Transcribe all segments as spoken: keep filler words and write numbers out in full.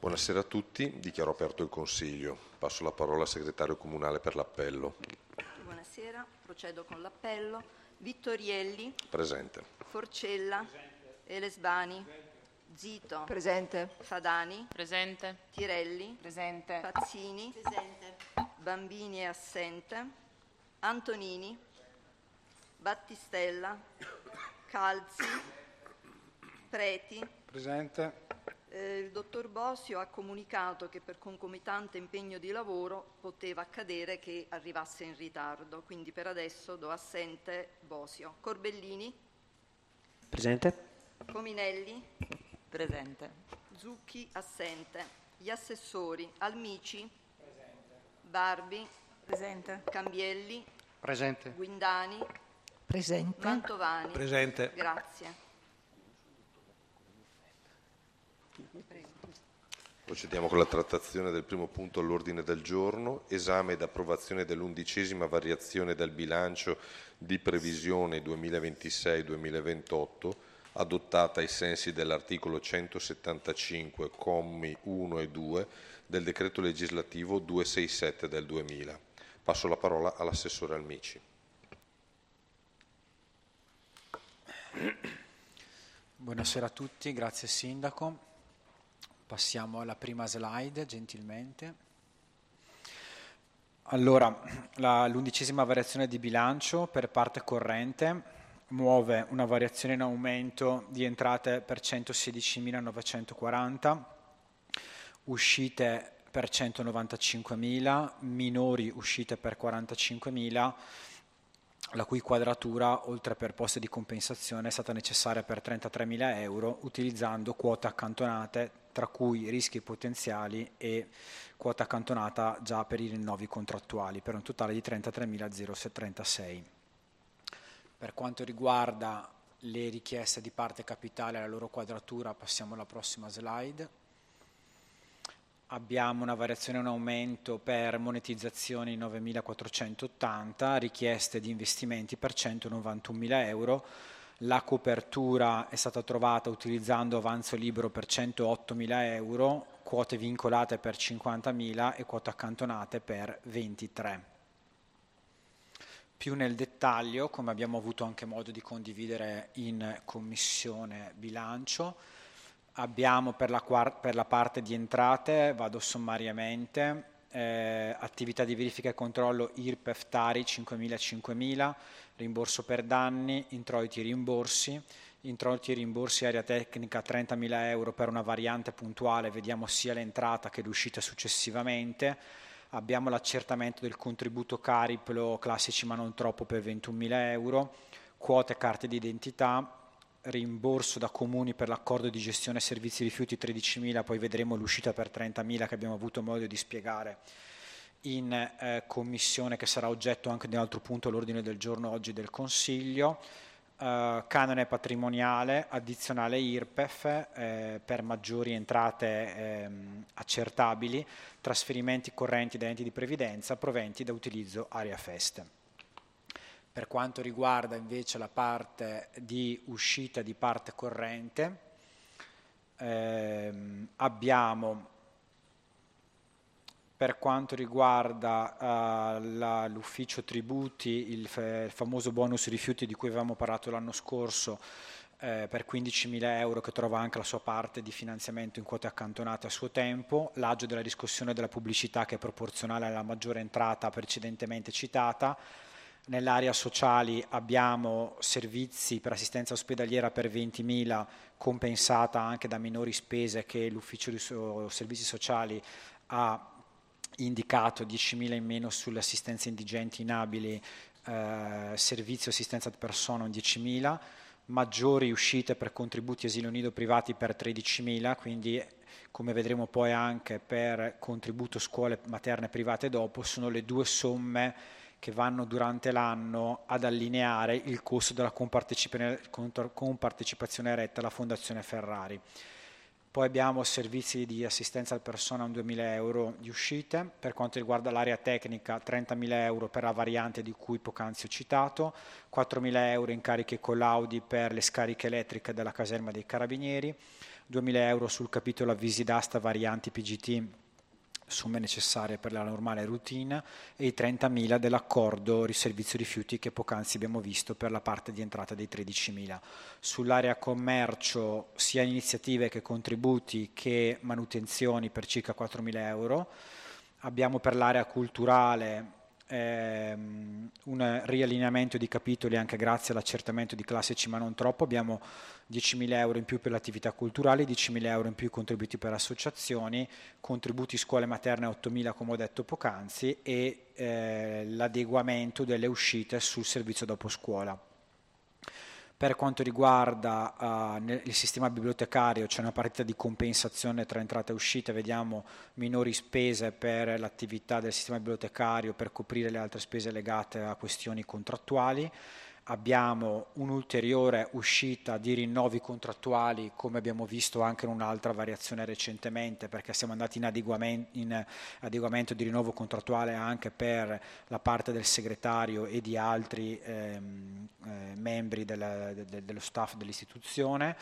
Buonasera a tutti, dichiaro aperto il Consiglio. Passo la parola al segretario comunale per l'appello. Buonasera, procedo con l'appello. Vittorielli. Presente. Forcella. Presente. Elesbani. Presente. Zito. Presente. Fadani. Presente. Tirelli. Presente. Pazzini. Presente. Bambini è assente. Antonini. Battistella. Calzi. Preti. Presente. Eh, il dottor Bosio ha comunicato che per concomitante impegno di lavoro poteva accadere che arrivasse in ritardo, quindi per adesso do assente Bosio. Corbellini. Presente. Cominelli. Presente. Zucchi assente. Gli assessori Almici. Presente. Barbi. Presente. Cambielli. Presente. Guindani. Presente. Mantovani. Presente. Grazie. Procediamo con la trattazione del primo punto all'ordine del giorno, esame ed approvazione dell'undicesima variazione del bilancio di previsione duemilaventisei duemilaventotto, adottata ai sensi dell'articolo centosettantacinque, commi uno e due del decreto legislativo duecentosessantasette del duemila. Passo la parola all'assessore Almici. Buonasera a tutti, grazie Sindaco. Passiamo alla prima slide, gentilmente. Allora, la, l'undicesima variazione di bilancio per parte corrente muove una variazione in aumento di entrate per centosedicimilanovecentoquaranta, uscite per centonovantacinquemila, minori uscite per quarantacinquemila, la cui quadratura, oltre per poste di compensazione, è stata necessaria per trentatremila euro, utilizzando quote accantonate, tra cui rischi potenziali e quota accantonata già per i rinnovi contrattuali, per un totale di trentatremilatrentasei. Per quanto riguarda le richieste di parte capitale e la loro quadratura, passiamo alla prossima slide. Abbiamo una variazione e un aumento per monetizzazioni novemilaquattrocentottanta, richieste di investimenti per centonovantunomila euro, la copertura è stata trovata utilizzando avanzo libero per centoottomila euro, quote vincolate per cinquantamila e quote accantonate per ventitré. Più nel dettaglio, come abbiamo avuto anche modo di condividere in Commissione Bilancio, abbiamo per la, per la parte di entrate, vado sommariamente, eh, attività di verifica e controllo I R P E F Tari cinquemila e cinquemila, rimborso per danni, introiti e rimborsi, introiti e rimborsi area tecnica trentamila euro per una variante puntuale, vediamo sia l'entrata che l'uscita successivamente, abbiamo l'accertamento del contributo Cariplo classici ma non troppo per ventunomila euro, quote carte d'identità, rimborso da comuni per l'accordo di gestione servizi rifiuti tredicimila, poi vedremo l'uscita per trentamila che abbiamo avuto modo di spiegare in eh, commissione, che sarà oggetto anche di un altro punto all'ordine del giorno oggi del Consiglio, eh, canone patrimoniale, addizionale I R P E F eh, per maggiori entrate eh, accertabili, trasferimenti correnti da enti di previdenza, proventi da utilizzo area feste. Per quanto riguarda invece la parte di uscita di parte corrente, ehm, abbiamo per quanto riguarda uh, la, l'ufficio tributi, il, f- il famoso bonus rifiuti di cui avevamo parlato l'anno scorso, eh, per quindicimila euro, che trova anche la sua parte di finanziamento in quote accantonate a suo tempo, l'aggio della riscossione della pubblicità che è proporzionale alla maggiore entrata precedentemente citata. Nell'area sociali abbiamo servizi per assistenza ospedaliera per ventimila, compensata anche da minori spese che l'ufficio di so- servizi sociali ha indicato, diecimila in meno sulle assistenze indigenti inabili, eh, servizio assistenza ad persona diecimila, maggiori uscite per contributi asilo nido privati per tredicimila, quindi come vedremo poi anche per contributo scuole materne private dopo, sono le due somme che vanno durante l'anno ad allineare il costo della compartecipazione, compartecipazione retta alla Fondazione Ferrari. Poi abbiamo servizi di assistenza al persona, un duemila euro di uscite. Per quanto riguarda l'area tecnica, trentamila euro per la variante di cui poc'anzi ho citato, quattromila euro in cariche collaudi per le scariche elettriche della caserma dei Carabinieri, duemila euro sul capitolo avvisi d'asta varianti P G T, somme necessarie per la normale routine, e i trentamila dell'accordo riservizio rifiuti che poc'anzi abbiamo visto per la parte di entrata dei tredicimila. Sull'area commercio sia iniziative che contributi che manutenzioni per circa quattromila euro. Abbiamo per l'area culturale ehm, un riallineamento di capitoli anche grazie all'accertamento di classici ma non troppo. Abbiamo diecimila euro in più per le attività culturali, diecimila euro in più contributi per associazioni, contributi scuole materne ottomila come ho detto poc'anzi, e eh, l'adeguamento delle uscite sul servizio dopo scuola. Per quanto riguarda uh, nel, il sistema bibliotecario, c'è una partita di compensazione tra entrate e uscite, vediamo minori spese per l'attività del sistema bibliotecario per coprire le altre spese legate a questioni contrattuali. Abbiamo un'ulteriore uscita di rinnovi contrattuali, come abbiamo visto anche in un'altra variazione recentemente, perché siamo andati in adeguamento, in adeguamento di rinnovo contrattuale anche per la parte del segretario e di altri ehm, eh, membri del, de, dello staff dell'istituzione.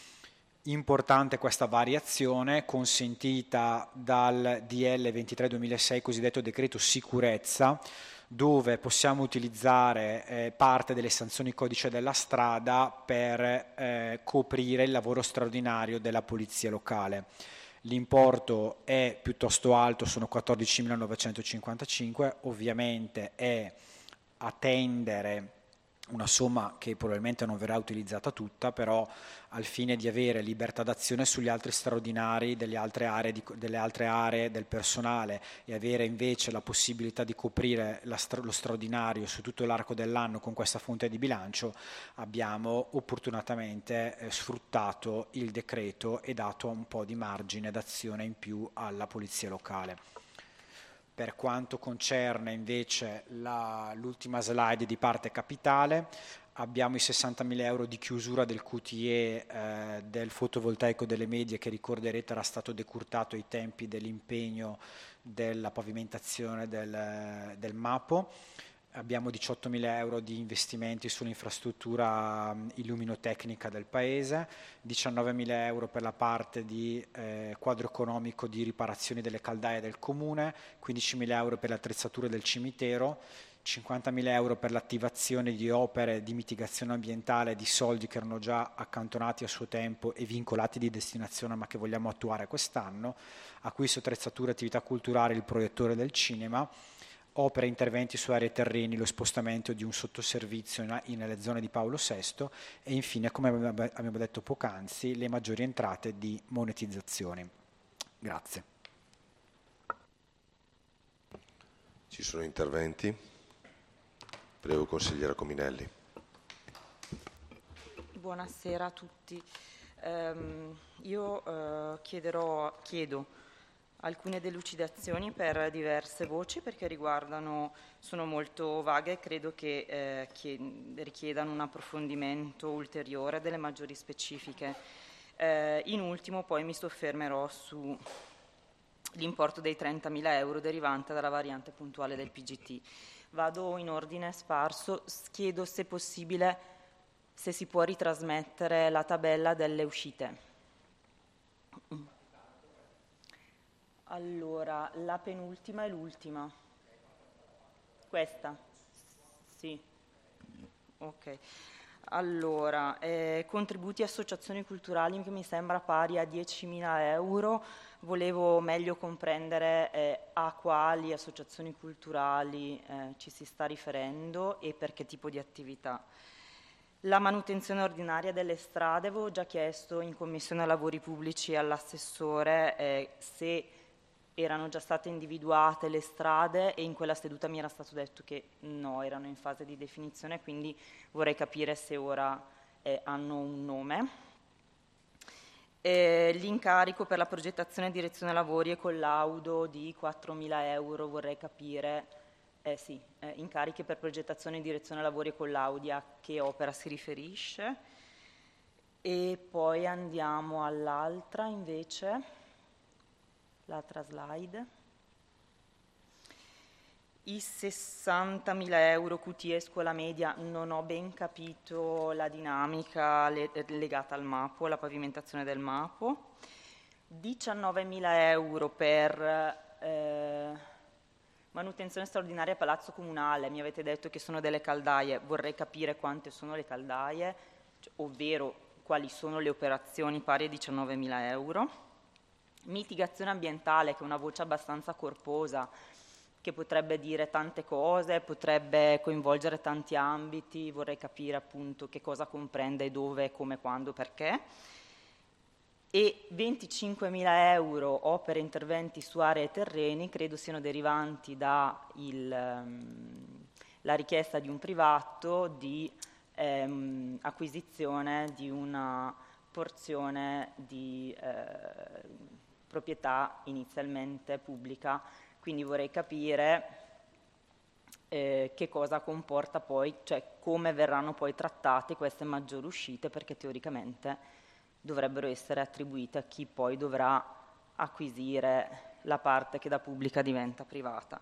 Importante questa variazione consentita dal D L ventitré duemilasei, cosiddetto decreto sicurezza, dove possiamo utilizzare eh, parte delle sanzioni codice della strada per eh, coprire il lavoro straordinario della polizia locale. L'importo è piuttosto alto, sono quattordicimilanovecentocinquantacinque, ovviamente è a tendere una somma che probabilmente non verrà utilizzata tutta, però al fine di avere libertà d'azione sugli altri straordinari delle altre aree, di, delle altre aree del personale, e avere invece la possibilità di coprire la, lo straordinario su tutto l'arco dell'anno con questa fonte di bilancio, abbiamo opportunamente eh, sfruttato il decreto e dato un po' di margine d'azione in più alla polizia locale. Per quanto concerne invece la, l'ultima slide di parte capitale, abbiamo i sessantamila euro di chiusura del Q T E eh, del fotovoltaico delle medie, che ricorderete era stato decurtato ai tempi dell'impegno della pavimentazione del, del MAPO. Abbiamo diciottomila euro di investimenti sull'infrastruttura illuminotecnica del paese, diciannovemila euro per la parte di eh, quadro economico di riparazioni delle caldaie del comune, quindicimila euro per le attrezzature del cimitero, cinquantamila euro per l'attivazione di opere di mitigazione ambientale di soldi che erano già accantonati a suo tempo e vincolati di destinazione ma che vogliamo attuare quest'anno, acquisto attrezzature, attività culturali, il proiettore del cinema, opere e interventi su aree terreni, lo spostamento di un sottoservizio in, in, nelle zone di Paolo sesto e infine, come abbiamo detto poc'anzi, le maggiori entrate di monetizzazione. Grazie. Ci sono interventi? Prego, consigliera Cominelli. Buonasera a tutti. Um, io uh, chiederò, chiedo alcune delucidazioni per diverse voci, perché riguardano, sono molto vaghe e credo che eh, richiedano un approfondimento ulteriore delle maggiori specifiche. Eh, in ultimo poi mi soffermerò sull'importo dei trentamila euro derivante dalla variante puntuale del P G T. Vado in ordine sparso, chiedo se possibile, se si può ritrasmettere la tabella delle uscite. Allora, la penultima e l'ultima. Questa? Sì. Ok. Allora, eh, contributi associazioni culturali che mi sembra pari a diecimila euro. Volevo meglio comprendere eh, a quali associazioni culturali eh, ci si sta riferendo e per che tipo di attività. La manutenzione ordinaria delle strade, avevo già chiesto in Commissione Lavori Pubblici all'assessore eh, se erano già state individuate le strade, e in quella seduta mi era stato detto che no, erano in fase di definizione, quindi vorrei capire se ora eh, hanno un nome. Eh, l'incarico per la progettazione e direzione lavori e collaudo di quattromila euro, vorrei capire, eh, sì, eh, incarichi per progettazione e direzione lavori e collaudi, a che opera si riferisce. E poi andiamo all'altra invece. L'altra slide. I sessantamila euro Q T E scuola media, non ho ben capito la dinamica le- legata al MAPO, alla pavimentazione del MAPO. diciannovemila euro per eh, manutenzione straordinaria Palazzo Comunale, mi avete detto che sono delle caldaie, vorrei capire quante sono le caldaie, cioè, ovvero quali sono le operazioni pari a diciannovemila euro. Mitigazione ambientale, che è una voce abbastanza corposa, che potrebbe dire tante cose, potrebbe coinvolgere tanti ambiti, vorrei capire appunto che cosa comprende, dove, come, quando, perché. E venticinquemila euro opere e interventi su aree e terreni, credo siano derivanti dalla um, richiesta di un privato di ehm, acquisizione di una porzione di eh, proprietà inizialmente pubblica. Quindi vorrei capire eh, che cosa comporta poi, cioè come verranno poi trattate queste maggiori uscite, perché teoricamente dovrebbero essere attribuite a chi poi dovrà acquisire la parte che da pubblica diventa privata.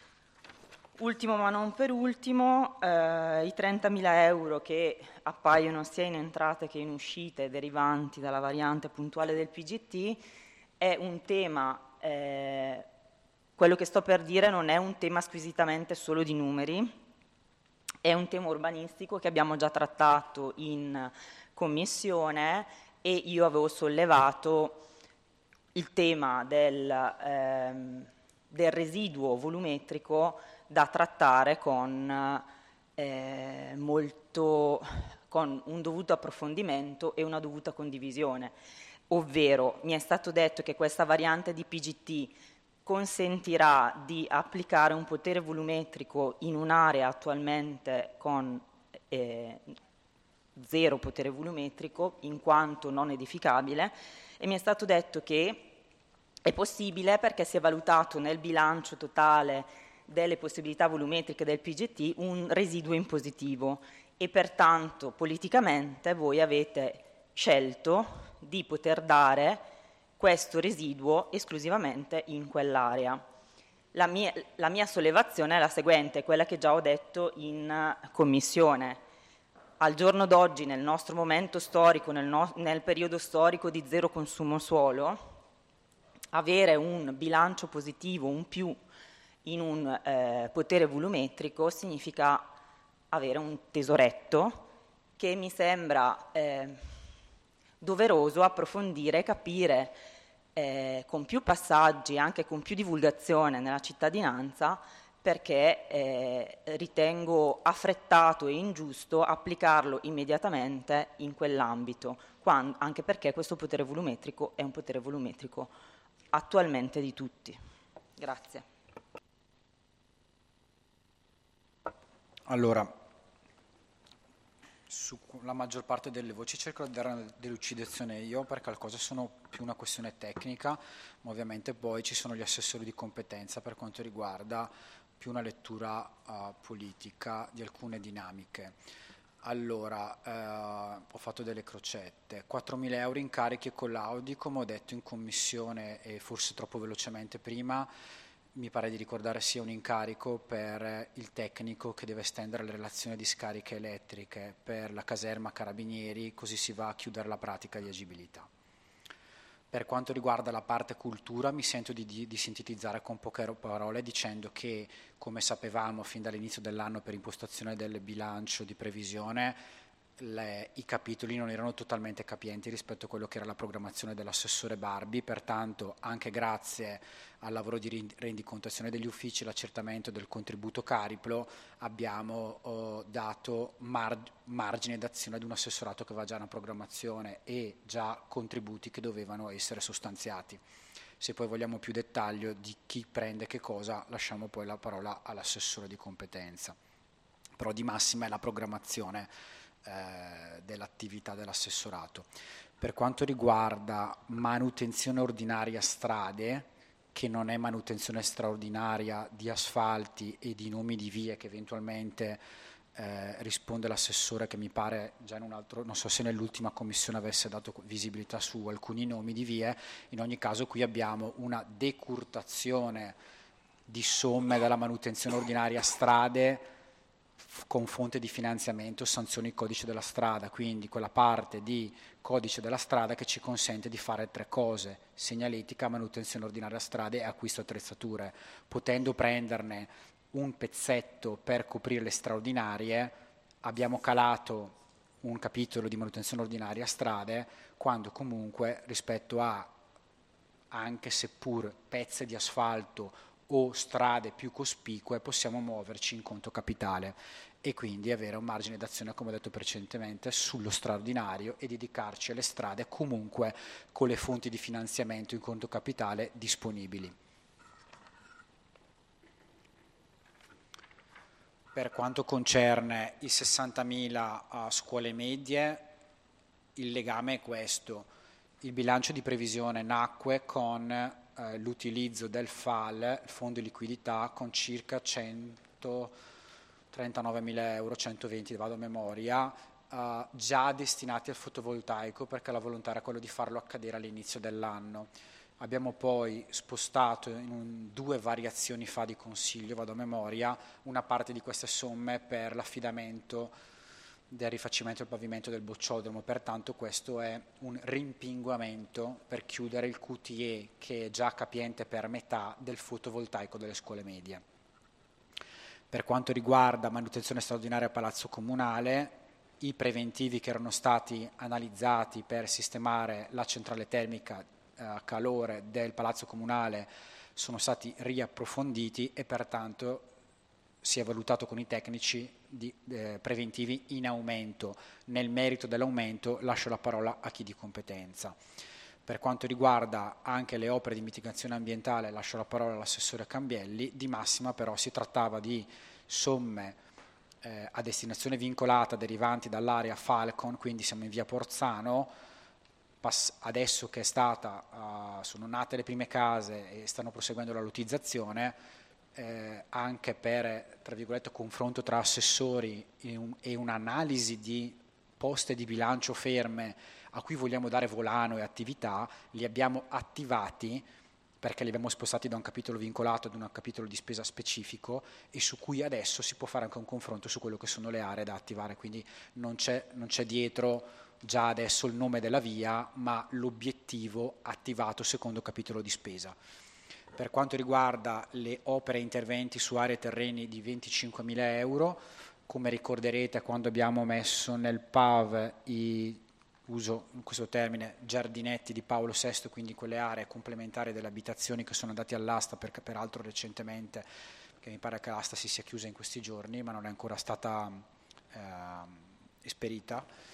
Ultimo ma non per ultimo, eh, i trentamila euro che appaiono sia in entrate che in uscite derivanti dalla variante puntuale del P G T è un tema... Eh, Quello che sto per dire non è un tema squisitamente solo di numeri, è un tema urbanistico che abbiamo già trattato in commissione e io avevo sollevato il tema del, ehm, del residuo volumetrico da trattare con, eh, molto, con un dovuto approfondimento e una dovuta condivisione. Ovvero, mi è stato detto che questa variante di P G T consentirà di applicare un potere volumetrico in un'area attualmente con eh, zero potere volumetrico in quanto non edificabile, e mi è stato detto che è possibile perché si è valutato nel bilancio totale delle possibilità volumetriche del P G T un residuo in positivo e pertanto politicamente voi avete scelto di poter dare questo residuo esclusivamente in quell'area. La mia, la mia sollevazione è la seguente, quella che già ho detto in commissione. Al giorno d'oggi, nel nostro momento storico, nel, no, nel periodo storico di zero consumo suolo, avere un bilancio positivo, un più in un eh, potere volumetrico significa avere un tesoretto che mi sembra eh, doveroso approfondire e capire eh, con più passaggi, anche con più divulgazione nella cittadinanza, perché eh, ritengo affrettato e ingiusto applicarlo immediatamente in quell'ambito, quando, anche perché questo potere volumetrico è un potere volumetrico attualmente di tutti. Grazie. Allora, sulla maggior parte delle voci cerco di dare una delucidazione io, perché alcune sono più una questione tecnica, ma ovviamente poi ci sono gli assessori di competenza per quanto riguarda più una lettura uh, politica di alcune dinamiche. Allora, eh, ho fatto delle crocette, quattromila euro incarichi e collaudi, come ho detto in commissione e forse troppo velocemente prima, mi pare di ricordare sia un incarico per il tecnico che deve estendere le relazioni di scariche elettriche per la caserma Carabinieri, così si va a chiudere la pratica di agibilità. Per quanto riguarda la parte cultura, mi sento di, di, di sintetizzare con poche parole dicendo che, come sapevamo fin dall'inizio dell'anno per impostazione del bilancio di previsione, le, i capitoli non erano totalmente capienti rispetto a quello che era la programmazione dell'assessore Barbi, pertanto anche grazie al lavoro di rendicontazione degli uffici e l'accertamento del contributo Cariplo abbiamo oh, dato mar margine d'azione ad un assessorato che aveva già una programmazione e già contributi che dovevano essere sostanziati. Se poi vogliamo più dettaglio di chi prende che cosa, lasciamo poi la parola all'assessore di competenza. Però di massima è la programmazione eh, dell'attività dell'assessorato. Per quanto riguarda manutenzione ordinaria strade, che non è manutenzione straordinaria di asfalti e di nomi di vie che eventualmente eh, risponde l'assessore, che mi pare già in un altro, non so se nell'ultima commissione avesse dato visibilità su alcuni nomi di vie. In ogni caso qui abbiamo una decurtazione di somme dalla manutenzione ordinaria strade con fonte di finanziamento sanzioni il codice della strada, quindi quella parte di codice della strada che ci consente di fare tre cose: segnaletica, manutenzione ordinaria strade e acquisto attrezzature. Potendo prenderne un pezzetto per coprire le straordinarie, abbiamo calato un capitolo di manutenzione ordinaria strade, quando comunque rispetto a anche seppur pezzi di asfalto o strade più cospicue possiamo muoverci in conto capitale e quindi avere un margine d'azione, come ho detto precedentemente, sullo straordinario e dedicarci alle strade comunque con le fonti di finanziamento in conto capitale disponibili. Per quanto concerne i sessantamila a scuole medie, il legame è questo. Il bilancio di previsione nacque con eh, l'utilizzo del F A L, il fondo di liquidità, con circa centotrentanovemila euro, centoventi, vado a memoria, eh, già destinati al fotovoltaico, perché la volontà era quella di farlo accadere all'inizio dell'anno. Abbiamo poi spostato in un, due variazioni fa di consiglio, vado a memoria, una parte di queste somme per l'affidamento del rifacimento del pavimento del bocciodromo, pertanto questo è un rimpinguamento per chiudere il Q T E che è già capiente per metà del fotovoltaico delle scuole medie. Per quanto riguarda manutenzione straordinaria a Palazzo Comunale, i preventivi che erano stati analizzati per sistemare la centrale termica a calore del Palazzo Comunale sono stati riapprofonditi e pertanto si è valutato con i tecnici di, eh, preventivi in aumento. Nel merito dell'aumento lascio la parola a chi di competenza. Per quanto riguarda anche le opere di mitigazione ambientale lascio la parola all'assessore Cambielli. Di massima però si trattava di somme eh, a destinazione vincolata derivanti dall'area Falcon, quindi siamo in via Porzano. Adesso che è stata, uh, sono nate le prime case e stanno proseguendo la lottizzazione, eh, anche per, tra virgolette, confronto tra assessori e, un, e un'analisi di poste di bilancio ferme a cui vogliamo dare volano e attività, li abbiamo attivati perché li abbiamo spostati da un capitolo vincolato ad un capitolo di spesa specifico e su cui adesso si può fare anche un confronto su quello che sono le aree da attivare, quindi non c'è, non c'è dietro già adesso il nome della via, ma l'obiettivo attivato secondo capitolo di spesa. Per quanto riguarda le opere e interventi su aree e terreni di venticinquemila euro, come ricorderete quando abbiamo messo nel P A V i, uso questo termine, giardinetti di Paolo sesto, quindi quelle aree complementari delle abitazioni che sono andati all'asta, per, peraltro recentemente, che mi pare che l'asta si sia chiusa in questi giorni, ma non è ancora stata eh, esperita.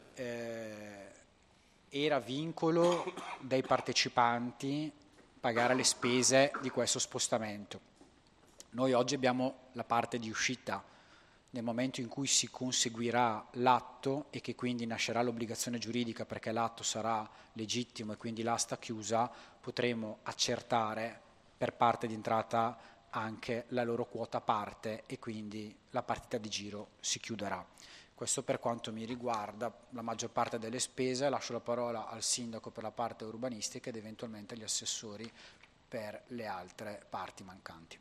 Eh, era vincolo dei partecipanti pagare le spese di questo spostamento. Noi oggi abbiamo la parte di uscita. Nel momento in cui si conseguirà l'atto e che quindi nascerà l'obbligazione giuridica perché l'atto sarà legittimo e quindi l'asta chiusa, potremo accertare per parte di entrata anche la loro quota parte e quindi la partita di giro si chiuderà. Questo per quanto mi riguarda la maggior parte delle spese. Lascio la parola al sindaco per la parte urbanistica ed eventualmente agli assessori per le altre parti mancanti.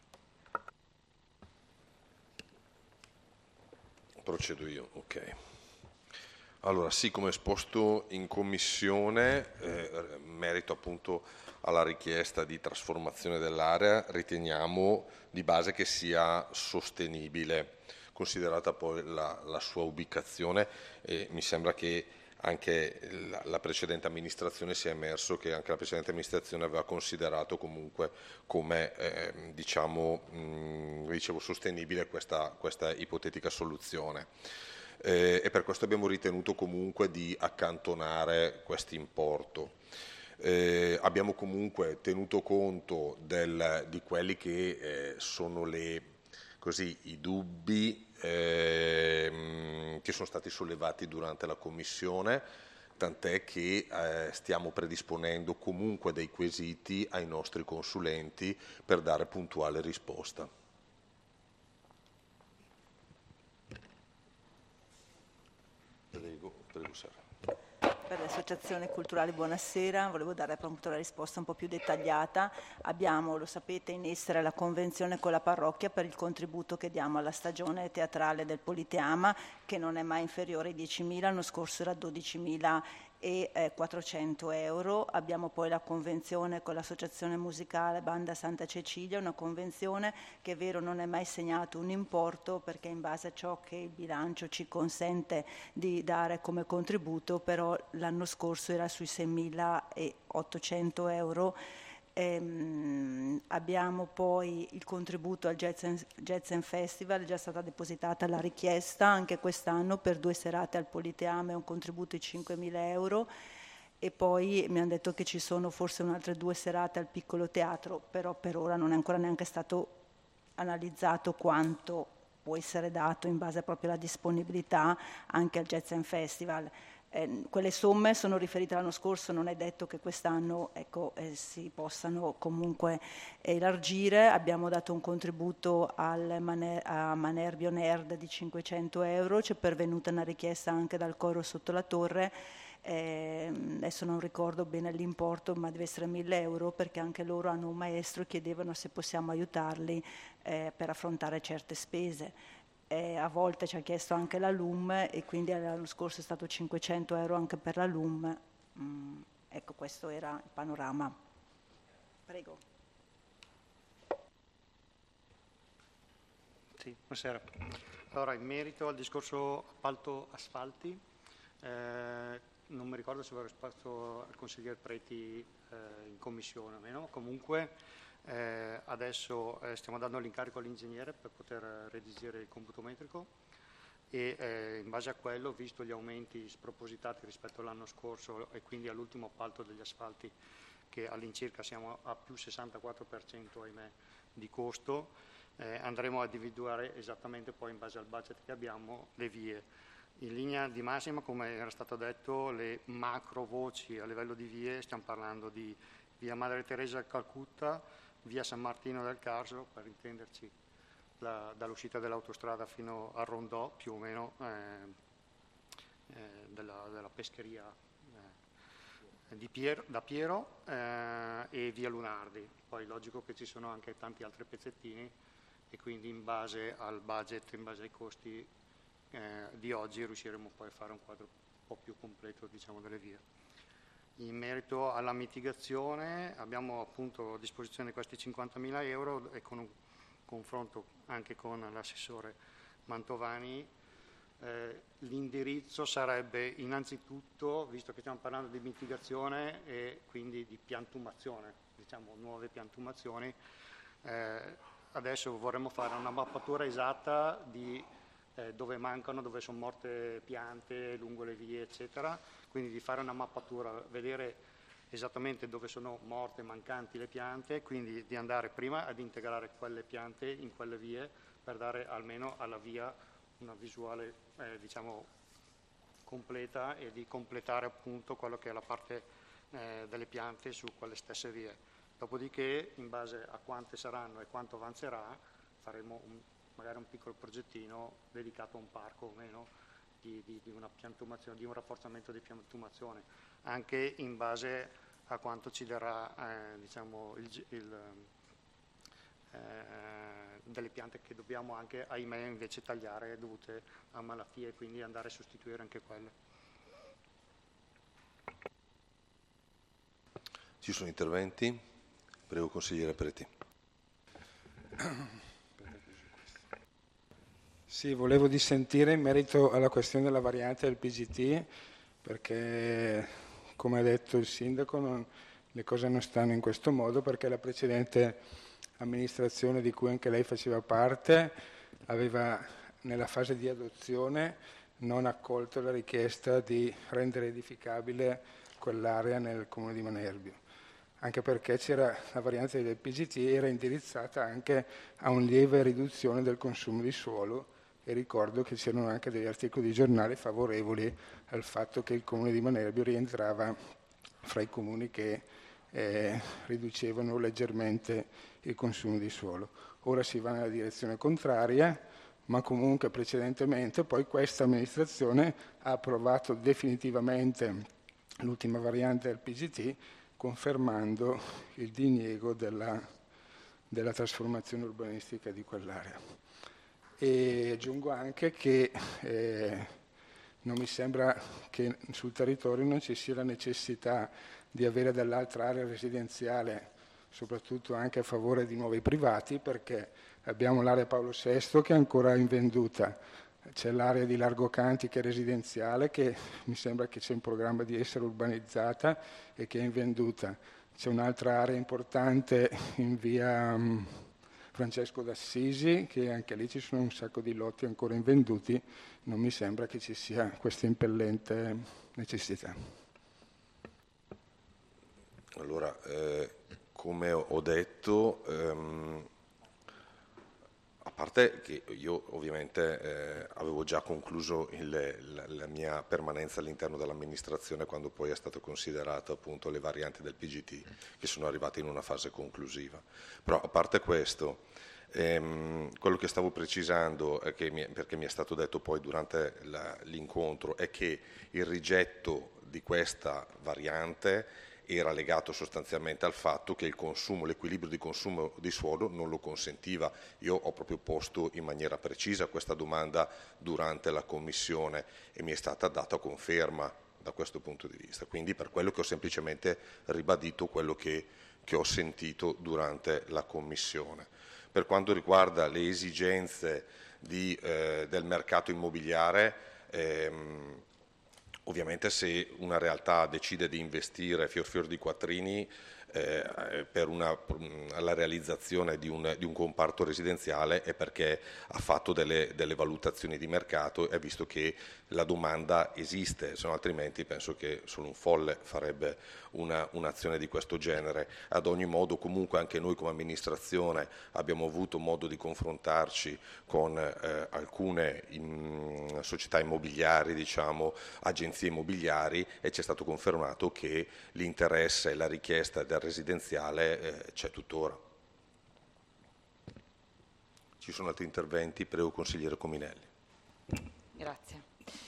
Procedo io, ok. Allora, sì, come esposto in commissione, eh, merito appunto alla richiesta di trasformazione dell'area, riteniamo di base che sia sostenibile, considerata poi la, la sua ubicazione, e mi sembra che anche la, la precedente amministrazione sia emerso che anche la precedente amministrazione aveva considerato comunque come eh, diciamo mh, dicevo sostenibile questa, questa ipotetica soluzione. Eh, e per questo abbiamo ritenuto comunque di accantonare questo importo. Eh, abbiamo comunque tenuto conto del, di quelli che eh, sono le, così, i dubbi eh, che sono stati sollevati durante la commissione, tant'è che eh, stiamo predisponendo comunque dei quesiti ai nostri consulenti per dare puntuale risposta. Prego, prego Sara. per le associazioni culturali, buonasera. Volevo dare appunto la risposta un po' più dettagliata. Abbiamo, lo sapete, in essere la convenzione con la parrocchia per il contributo che diamo alla stagione teatrale del Politeama, che non è mai inferiore ai diecimila, l'anno scorso era dodicimila e eh, quattrocento euro. Abbiamo poi la convenzione con l'associazione musicale Banda Santa Cecilia, una convenzione che è vero non è mai segnato un importo, perché in base a ciò che il bilancio ci consente di dare come contributo, però l'anno scorso era sui seimilaottocento euro. Ehm, abbiamo poi il contributo al Jazz and, Jazz and Festival, è già stata depositata la richiesta anche quest'anno per due serate al Politeama, un contributo di cinquemila euro, e poi mi hanno detto che ci sono forse un'altre due serate al Piccolo Teatro, però per ora non è ancora neanche stato analizzato quanto può essere dato in base proprio alla disponibilità anche al Jazz and Festival. Eh, quelle somme sono riferite all'anno scorso, non è detto che quest'anno ecco, eh, si possano comunque elargire. Abbiamo dato un contributo al Maner- a Manerbio Nerd di cinquecento euro, ci è pervenuta una richiesta anche dal coro Sotto la Torre, eh, adesso non ricordo bene l'importo, ma deve essere mille euro, perché anche loro hanno un maestro e chiedevano se possiamo aiutarli eh, per affrontare certe spese. Eh, a volte ci ha chiesto anche la L U M e quindi l'anno scorso è stato cinquecento euro anche per la L U M. Mm, ecco, questo era il panorama. Prego. Sì, buonasera. Allora, in merito al discorso appalto asfalti, eh, non mi ricordo se avevo risposto al consigliere Preti eh, in commissione o meno, comunque Eh, adesso eh, stiamo dando l'incarico all'ingegnere per poter redigere il computo metrico e eh, in base a quello, visto gli aumenti spropositati rispetto all'anno scorso e quindi all'ultimo appalto degli asfalti, che all'incirca siamo a più sessantaquattro per cento ahimè, di costo, eh, andremo a individuare esattamente poi in base al budget che abbiamo le vie. In linea di massima, come era stato detto, le macro voci a livello di vie, stiamo parlando di via Madre Teresa al Calcutta, via San Martino del Carso, per intenderci la, dall'uscita dell'autostrada fino al rondò più o meno eh, eh, della, della pescheria eh, di Piero, da Piero eh, e via Lunardi. Poi logico che ci sono anche tanti altri pezzettini e quindi in base al budget, in base ai costi eh, di oggi riusciremo poi a fare un quadro un po' più completo, diciamo, delle vie. In merito alla mitigazione abbiamo appunto a disposizione questi cinquantamila euro e con un confronto anche con l'assessore Mantovani eh, l'indirizzo sarebbe innanzitutto, visto che stiamo parlando di mitigazione e quindi di piantumazione, diciamo nuove piantumazioni, eh, adesso vorremmo fare una mappatura esatta di eh, dove mancano, dove sono morte piante lungo le vie eccetera, quindi di fare una mappatura, vedere esattamente dove sono morte, mancanti le piante, quindi di andare prima ad integrare quelle piante in quelle vie per dare almeno alla via una visuale eh, diciamo completa e di completare appunto quello che è la parte eh, delle piante su quelle stesse vie. Dopodiché, in base a quante saranno e quanto avanzerà, faremo un, magari un piccolo progettino dedicato a un parco o meno, Di, di, di una piantumazione, di un rafforzamento di piantumazione, anche in base a quanto ci darà eh, diciamo, il, il, eh, delle piante che dobbiamo anche, ahimè, invece tagliare dovute a malattie, quindi andare a sostituire anche quelle. Ci sono interventi? Prego, consigliere Preti. Sì, volevo dissentire in merito alla questione della variante del P G T, perché, come ha detto il sindaco, non, le cose non stanno in questo modo, perché la precedente amministrazione di cui anche lei faceva parte aveva nella fase di adozione non accolto la richiesta di rendere edificabile quell'area nel comune di Manerbio, anche perché c'era la variante del P G T era indirizzata anche a una lieve riduzione del consumo di suolo, e ricordo che c'erano anche degli articoli di giornale favorevoli al fatto che il comune di Manerbio rientrava fra i comuni che eh, riducevano leggermente il consumo di suolo. Ora si va nella direzione contraria, ma comunque precedentemente poi questa amministrazione ha approvato definitivamente l'ultima variante del P G T, confermando il diniego della, della trasformazione urbanistica di quell'area. E aggiungo anche che eh, non mi sembra che sul territorio non ci sia la necessità di avere dall'altra area residenziale, soprattutto anche a favore di nuovi privati, perché abbiamo l'area Paolo sesto che è ancora invenduta, c'è l'area di Largo Canti che è residenziale, che mi sembra che c'è in programma di essere urbanizzata e che è invenduta. C'è un'altra area importante in via um, Francesco d'Assisi, che anche lì ci sono un sacco di lotti ancora invenduti, non mi sembra che ci sia questa impellente necessità. Allora, eh, come ho detto, ehm, a parte che io ovviamente eh, avevo già concluso il, la, la mia permanenza all'interno dell'amministrazione quando poi è stato considerato appunto le varianti del P G T che sono arrivate in una fase conclusiva. Però a parte questo, ehm, quello che stavo precisando, è che mi, perché mi è stato detto poi durante la, l'incontro, è che il rigetto di questa variante era legato sostanzialmente al fatto che il consumo, l'equilibrio di consumo di suolo non lo consentiva. Io ho proprio posto in maniera precisa questa domanda durante la commissione e mi è stata data conferma da questo punto di vista, quindi per quello che ho semplicemente ribadito quello che, che ho sentito durante la commissione. Per quanto riguarda le esigenze di, eh, del mercato immobiliare, ehm, ovviamente se una realtà decide di investire fior fior di quattrini eh, per una, la realizzazione di un, di un comparto residenziale è perché ha fatto delle, delle valutazioni di mercato e ha visto che la domanda esiste, se no altrimenti penso che solo un folle farebbe una, un'azione di questo genere. Ad ogni modo comunque anche noi come amministrazione abbiamo avuto modo di confrontarci con eh, alcune in, società immobiliari, diciamo, agenzie immobiliari, e ci è stato confermato che l'interesse e la richiesta del residenziale eh, c'è tuttora. Ci sono altri interventi? Prego consigliere Cominelli. Grazie.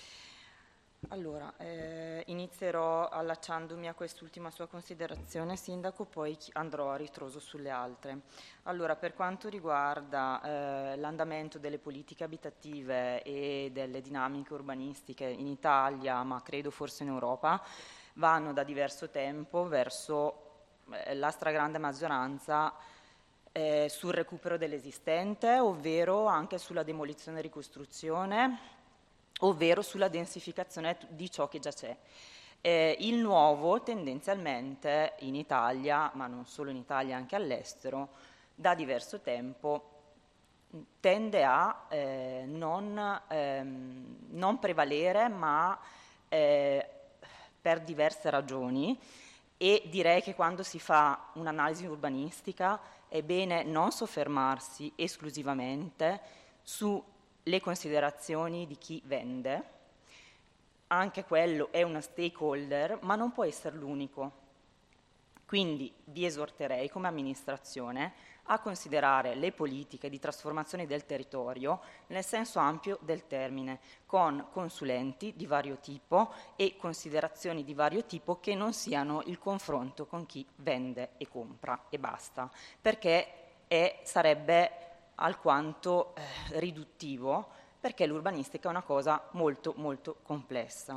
Allora, eh, inizierò allacciandomi a quest'ultima sua considerazione, Sindaco, poi andrò a ritroso sulle altre. Allora, per quanto riguarda eh, l'andamento delle politiche abitative e delle dinamiche urbanistiche in Italia, ma credo forse in Europa, vanno da diverso tempo verso eh, la stragrande maggioranza eh, sul recupero dell'esistente, ovvero anche sulla demolizione e ricostruzione, ovvero sulla densificazione di ciò che già c'è. Eh, il nuovo tendenzialmente in Italia, ma non solo in Italia, anche all'estero, da diverso tempo tende a eh, non, ehm, non prevalere, ma eh, per diverse ragioni, e direi che quando si fa un'analisi urbanistica è bene non soffermarsi esclusivamente su le considerazioni di chi vende, anche quello è uno stakeholder, ma non può essere l'unico. Quindi vi esorterei come amministrazione a considerare le politiche di trasformazione del territorio nel senso ampio del termine, con consulenti di vario tipo e considerazioni di vario tipo che non siano il confronto con chi vende e compra e basta, perché è, sarebbe alquanto eh, riduttivo, perché l'urbanistica è una cosa molto molto complessa.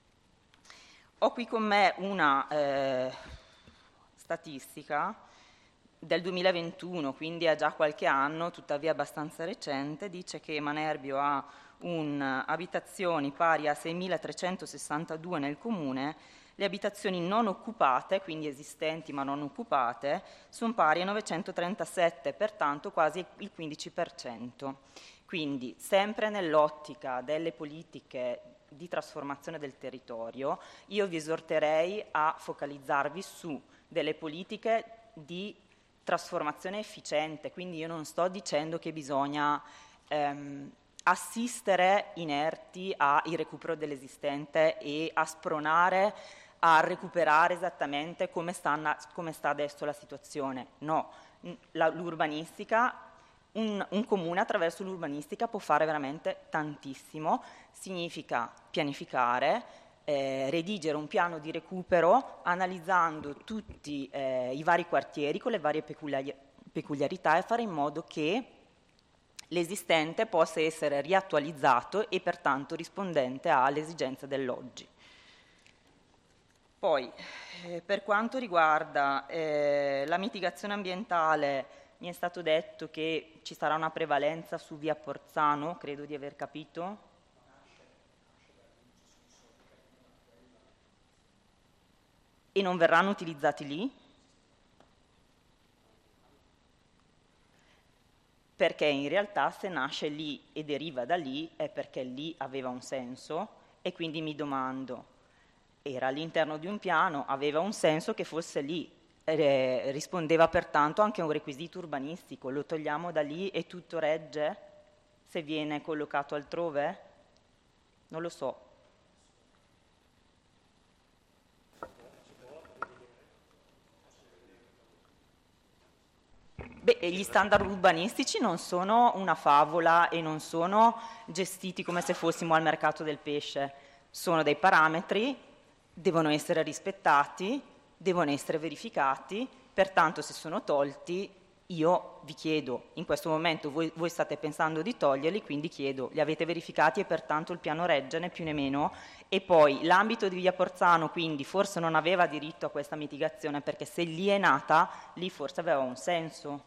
Ho qui con me una eh, statistica del duemilaventuno, quindi ha già qualche anno, tuttavia abbastanza recente. Dice che Manerbio ha un, abitazioni pari a seimilatrecentosessantadue nel comune. Le abitazioni non occupate, quindi esistenti ma non occupate, sono pari a novecentotrentasette, pertanto quasi il quindici per cento. Quindi, sempre nell'ottica delle politiche di trasformazione del territorio, io vi esorterei a focalizzarvi su delle politiche di trasformazione efficiente, quindi io non sto dicendo che bisogna ehm, assistere inerti al recupero dell'esistente e a spronare a recuperare esattamente come sta, come sta adesso la situazione. No, la, l'urbanistica, un, un comune attraverso l'urbanistica può fare veramente tantissimo, significa pianificare, eh, redigere un piano di recupero analizzando tutti eh, i vari quartieri con le varie peculiari- peculiarità e fare in modo che l'esistente possa essere riattualizzato e pertanto rispondente alle esigenze dell'oggi. Poi, eh, per quanto riguarda eh, la mitigazione ambientale, mi è stato detto che ci sarà una prevalenza su via Porzano, credo di aver capito. E non verranno utilizzati lì? Perché in realtà se nasce lì e deriva da lì è perché lì aveva un senso e quindi mi domando, era all'interno di un piano, aveva un senso che fosse lì, eh, rispondeva pertanto anche a un requisito urbanistico, lo togliamo da lì e tutto regge se viene collocato altrove? Non lo so. Beh, gli standard urbanistici non sono una favola e non sono gestiti come se fossimo al mercato del pesce, sono dei parametri, devono essere rispettati, devono essere verificati, pertanto se sono tolti io vi chiedo, in questo momento voi, voi state pensando di toglierli, quindi chiedo, li avete verificati e pertanto il piano regge né più né meno? E poi l'ambito di via Porzano quindi forse non aveva diritto a questa mitigazione perché se lì è nata, lì forse aveva un senso.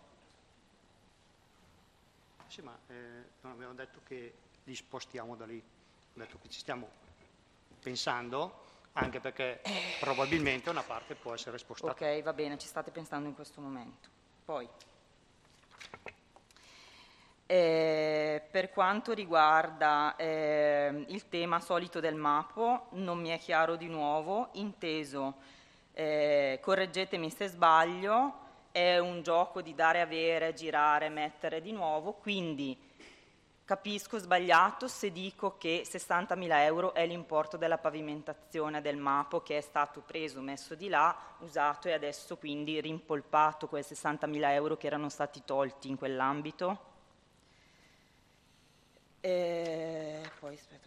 Sì, ma eh, non abbiamo detto che li spostiamo da lì, abbiamo detto che ci stiamo pensando, anche perché probabilmente una parte può essere spostata. Ok, va bene, ci state pensando in questo momento. Poi, eh, per quanto riguarda eh, il tema solito del MAPO, non mi è chiaro di nuovo, inteso, eh, correggetemi se sbaglio, è un gioco di dare, avere, girare, mettere di nuovo, quindi capisco sbagliato se dico che sessantamila euro è l'importo della pavimentazione del MAPO che è stato preso, messo di là, usato e adesso quindi rimpolpato quei sessantamila euro che erano stati tolti in quell'ambito. E poi aspetta.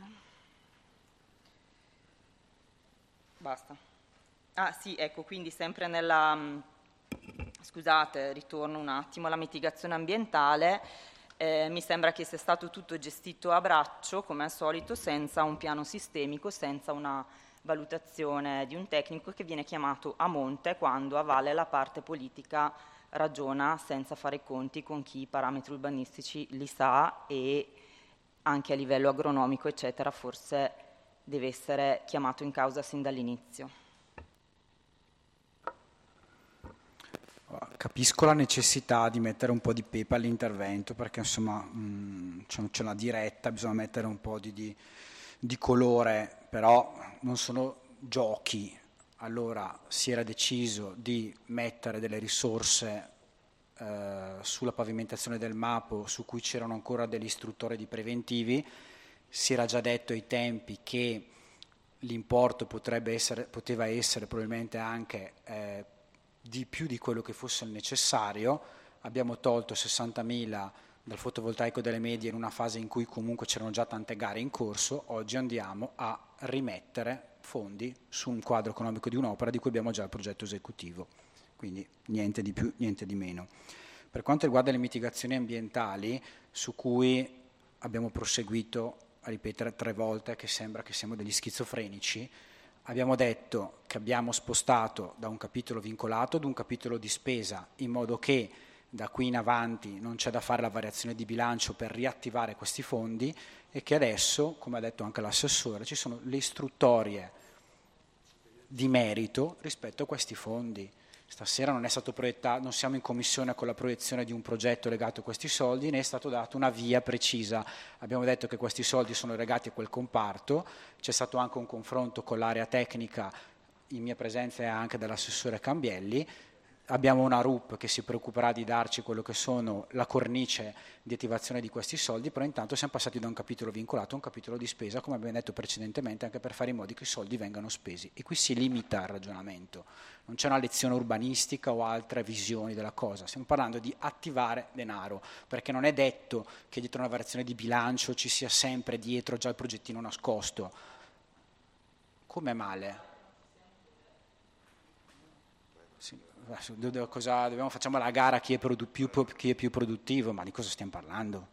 Basta. Ah sì, ecco, quindi sempre nella... Scusate, ritorno un attimo alla mitigazione ambientale. Eh, mi sembra che sia stato tutto gestito a braccio, come al solito, senza un piano sistemico, senza una valutazione di un tecnico che viene chiamato a monte quando a valle la parte politica ragiona senza fare i conti con chi i parametri urbanistici li sa e anche a livello agronomico, eccetera, forse deve essere chiamato in causa sin dall'inizio. Capisco la necessità di mettere un po' di pepe all'intervento perché insomma mh, c'è una diretta, bisogna mettere un po' di, di, di colore, però non sono giochi. Allora si era deciso di mettere delle risorse eh, sulla pavimentazione del MAPO su cui c'erano ancora degli istruttori di preventivi, si era già detto ai tempi che l'importo potrebbe essere, poteva essere probabilmente anche eh, di più di quello che fosse il necessario. Abbiamo tolto sessantamila dal fotovoltaico delle medie in una fase in cui comunque c'erano già tante gare in corso. Oggi andiamo a rimettere fondi su un quadro economico di un'opera di cui abbiamo già il progetto esecutivo, quindi niente di più, niente di meno. Per quanto riguarda le mitigazioni ambientali, su cui abbiamo proseguito a ripetere tre volte che sembra che siamo degli schizofrenici, abbiamo detto che abbiamo spostato da un capitolo vincolato ad un capitolo di spesa, in modo che da qui in avanti non c'è da fare la variazione di bilancio per riattivare questi fondi e che adesso, come ha detto anche l'assessore, ci sono le istruttorie di merito rispetto a questi fondi. Stasera non è stato proiettato, non siamo in commissione con la proiezione di un progetto legato a questi soldi, né è stato dato una via precisa. Abbiamo detto che questi soldi sono legati a quel comparto, c'è stato anche un confronto con l'area tecnica, in mia presenza e anche dell'assessore Cambielli. Abbiamo una R U P che si preoccuperà di darci quello che sono la cornice di attivazione di questi soldi, però intanto siamo passati da un capitolo vincolato a un capitolo di spesa, come abbiamo detto precedentemente, anche per fare in modo che i soldi vengano spesi. E qui si limita il ragionamento, non c'è una lezione urbanistica o altre visioni della cosa, stiamo parlando di attivare denaro, perché non è detto che dietro una variazione di bilancio ci sia sempre dietro già il progettino nascosto. Come male? Sì, cosa, dobbiamo, facciamo la gara chi è, produ- più, chi è più produttivo, ma di cosa stiamo parlando?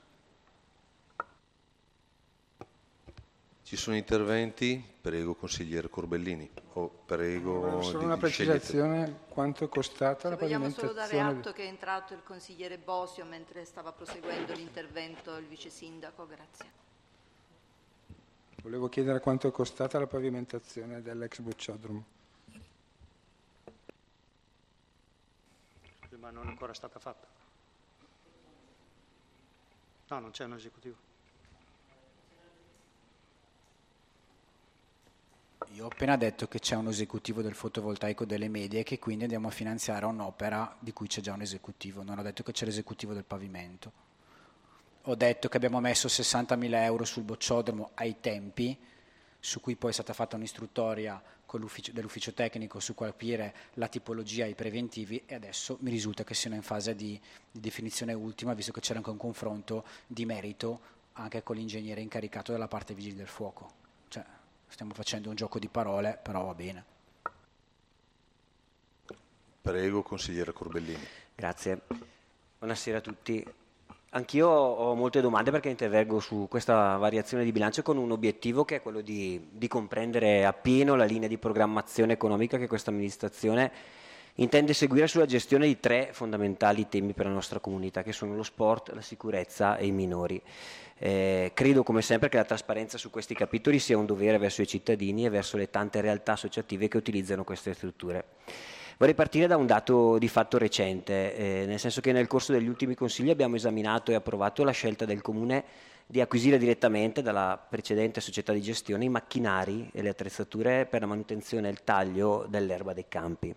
Ci sono interventi? Prego, consigliere Corbellini. Oh, prego solo di, una di precisazione, scegliete. quanto è costata Se la vogliamo solo pavimentazione? dare atto che è entrato il consigliere Bosio mentre stava proseguendo l'intervento il vice sindaco, grazie. Volevo chiedere quanto è costata la pavimentazione dell'ex bocciodromo. Ma non è ancora stata fatta. No, non c'è un esecutivo. Io ho appena detto che c'è un esecutivo del fotovoltaico delle medie e che quindi andiamo a finanziare un'opera di cui c'è già un esecutivo. Non ho detto che c'è l'esecutivo del pavimento. Ho detto che abbiamo messo sessantamila euro sul bocciodromo ai tempi, su cui poi è stata fatta un'istruttoria con l'ufficio, dell'ufficio tecnico su capire la tipologia e i preventivi, e adesso mi risulta che siano in fase di, di definizione ultima, visto che c'era anche un confronto di merito anche con l'ingegnere incaricato della parte vigili del fuoco. Cioè, stiamo facendo un gioco di parole, però va bene. Prego, consigliere Corbellini. Grazie. Buonasera a tutti. Anch'io ho molte domande perché intervengo su questa variazione di bilancio con un obiettivo che è quello di, di comprendere appieno la linea di programmazione economica che questa amministrazione intende seguire sulla gestione di tre fondamentali temi per la nostra comunità, che sono lo sport, la sicurezza e i minori. Eh, credo come sempre che la trasparenza su questi capitoli sia un dovere verso i cittadini e verso le tante realtà associative che utilizzano queste strutture. Vorrei partire da un dato di fatto recente, eh, nel senso che nel corso degli ultimi consigli abbiamo esaminato e approvato la scelta del Comune di acquisire direttamente dalla precedente società di gestione i macchinari e le attrezzature per la manutenzione e il taglio dell'erba dei campi.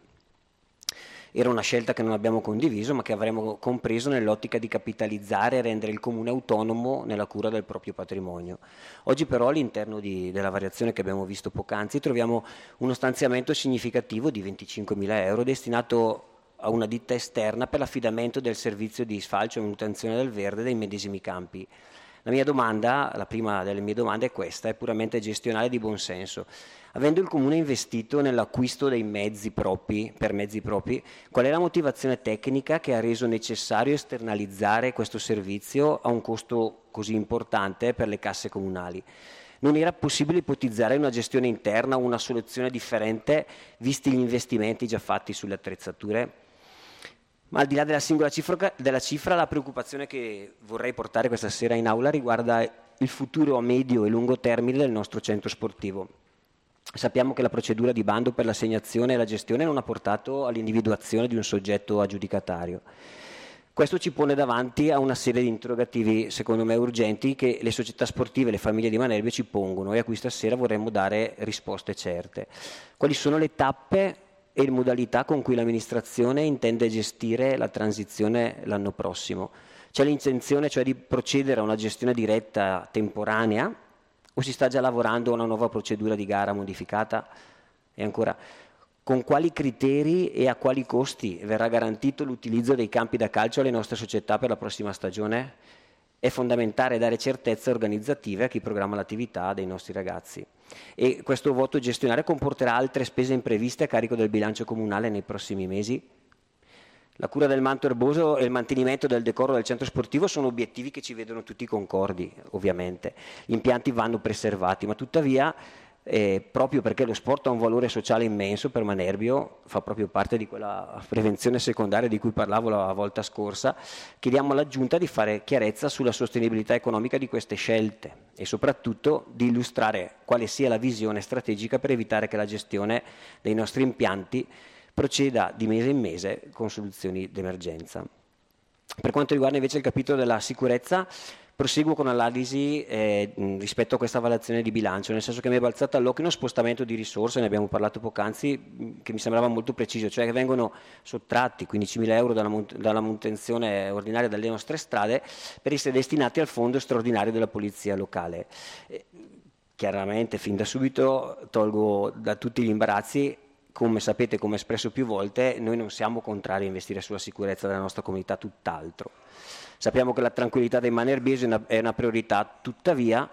Era una scelta che non abbiamo condiviso, ma che avremmo compreso nell'ottica di capitalizzare e rendere il Comune autonomo nella cura del proprio patrimonio. Oggi però all'interno di, della variazione che abbiamo visto poc'anzi troviamo uno stanziamento significativo di venticinquemila euro destinato a una ditta esterna per l'affidamento del servizio di sfalcio e manutenzione del verde dei medesimi campi. La mia domanda, la prima delle mie domande è questa, è puramente gestionale di buon senso. Avendo il Comune investito nell'acquisto dei mezzi propri, per mezzi propri, qual è la motivazione tecnica che ha reso necessario esternalizzare questo servizio a un costo così importante per le casse comunali? Non era possibile ipotizzare una gestione interna o una soluzione differente, visti gli investimenti già fatti sulle attrezzature? Ma al di là della singola cifra, della cifra, la preoccupazione che vorrei portare questa sera in aula riguarda il futuro a medio e lungo termine del nostro centro sportivo. Sappiamo che la procedura di bando per l'assegnazione e la gestione non ha portato all'individuazione di un soggetto aggiudicatario. Questo ci pone davanti a una serie di interrogativi, secondo me urgenti, che le società sportive e le famiglie di Manerbio ci pongono e a cui stasera vorremmo dare risposte certe. Quali sono le tappe e le modalità con cui l'amministrazione intende gestire la transizione l'anno prossimo? C'è l'intenzione cioè di procedere a una gestione diretta temporanea o si sta già lavorando a una nuova procedura di gara modificata? E ancora, con quali criteri e a quali costi verrà garantito l'utilizzo dei campi da calcio alle nostre società per la prossima stagione? È fondamentale dare certezze organizzative a chi programma l'attività dei nostri ragazzi. E questo vuoto gestionale comporterà altre spese impreviste a carico del bilancio comunale nei prossimi mesi? La cura del manto erboso e il mantenimento del decoro del centro sportivo sono obiettivi che ci vedono tutti concordi, ovviamente. Gli impianti vanno preservati, ma tuttavia, eh, proprio perché lo sport ha un valore sociale immenso per Manerbio, fa proprio parte di quella prevenzione secondaria di cui parlavo la volta scorsa, chiediamo alla Giunta di fare chiarezza sulla sostenibilità economica di queste scelte e soprattutto di illustrare quale sia la visione strategica per evitare che la gestione dei nostri impianti proceda di mese in mese con soluzioni d'emergenza. Per quanto riguarda invece il capitolo della sicurezza, proseguo con l'analisi eh, rispetto a questa valutazione di bilancio, nel senso che mi è balzato all'occhio uno spostamento di risorse, ne abbiamo parlato poc'anzi, che mi sembrava molto preciso, cioè che vengono sottratti quindicimila euro dalla, dalla manutenzione ordinaria delle nostre strade per essere destinati al fondo straordinario della polizia locale. Eh, chiaramente, fin da subito, tolgo da tutti gli imbarazzi. Come sapete, come espresso più volte, noi non siamo contrari a investire sulla sicurezza della nostra comunità, tutt'altro. Sappiamo che la tranquillità dei manerbiesi è una, è una priorità, tuttavia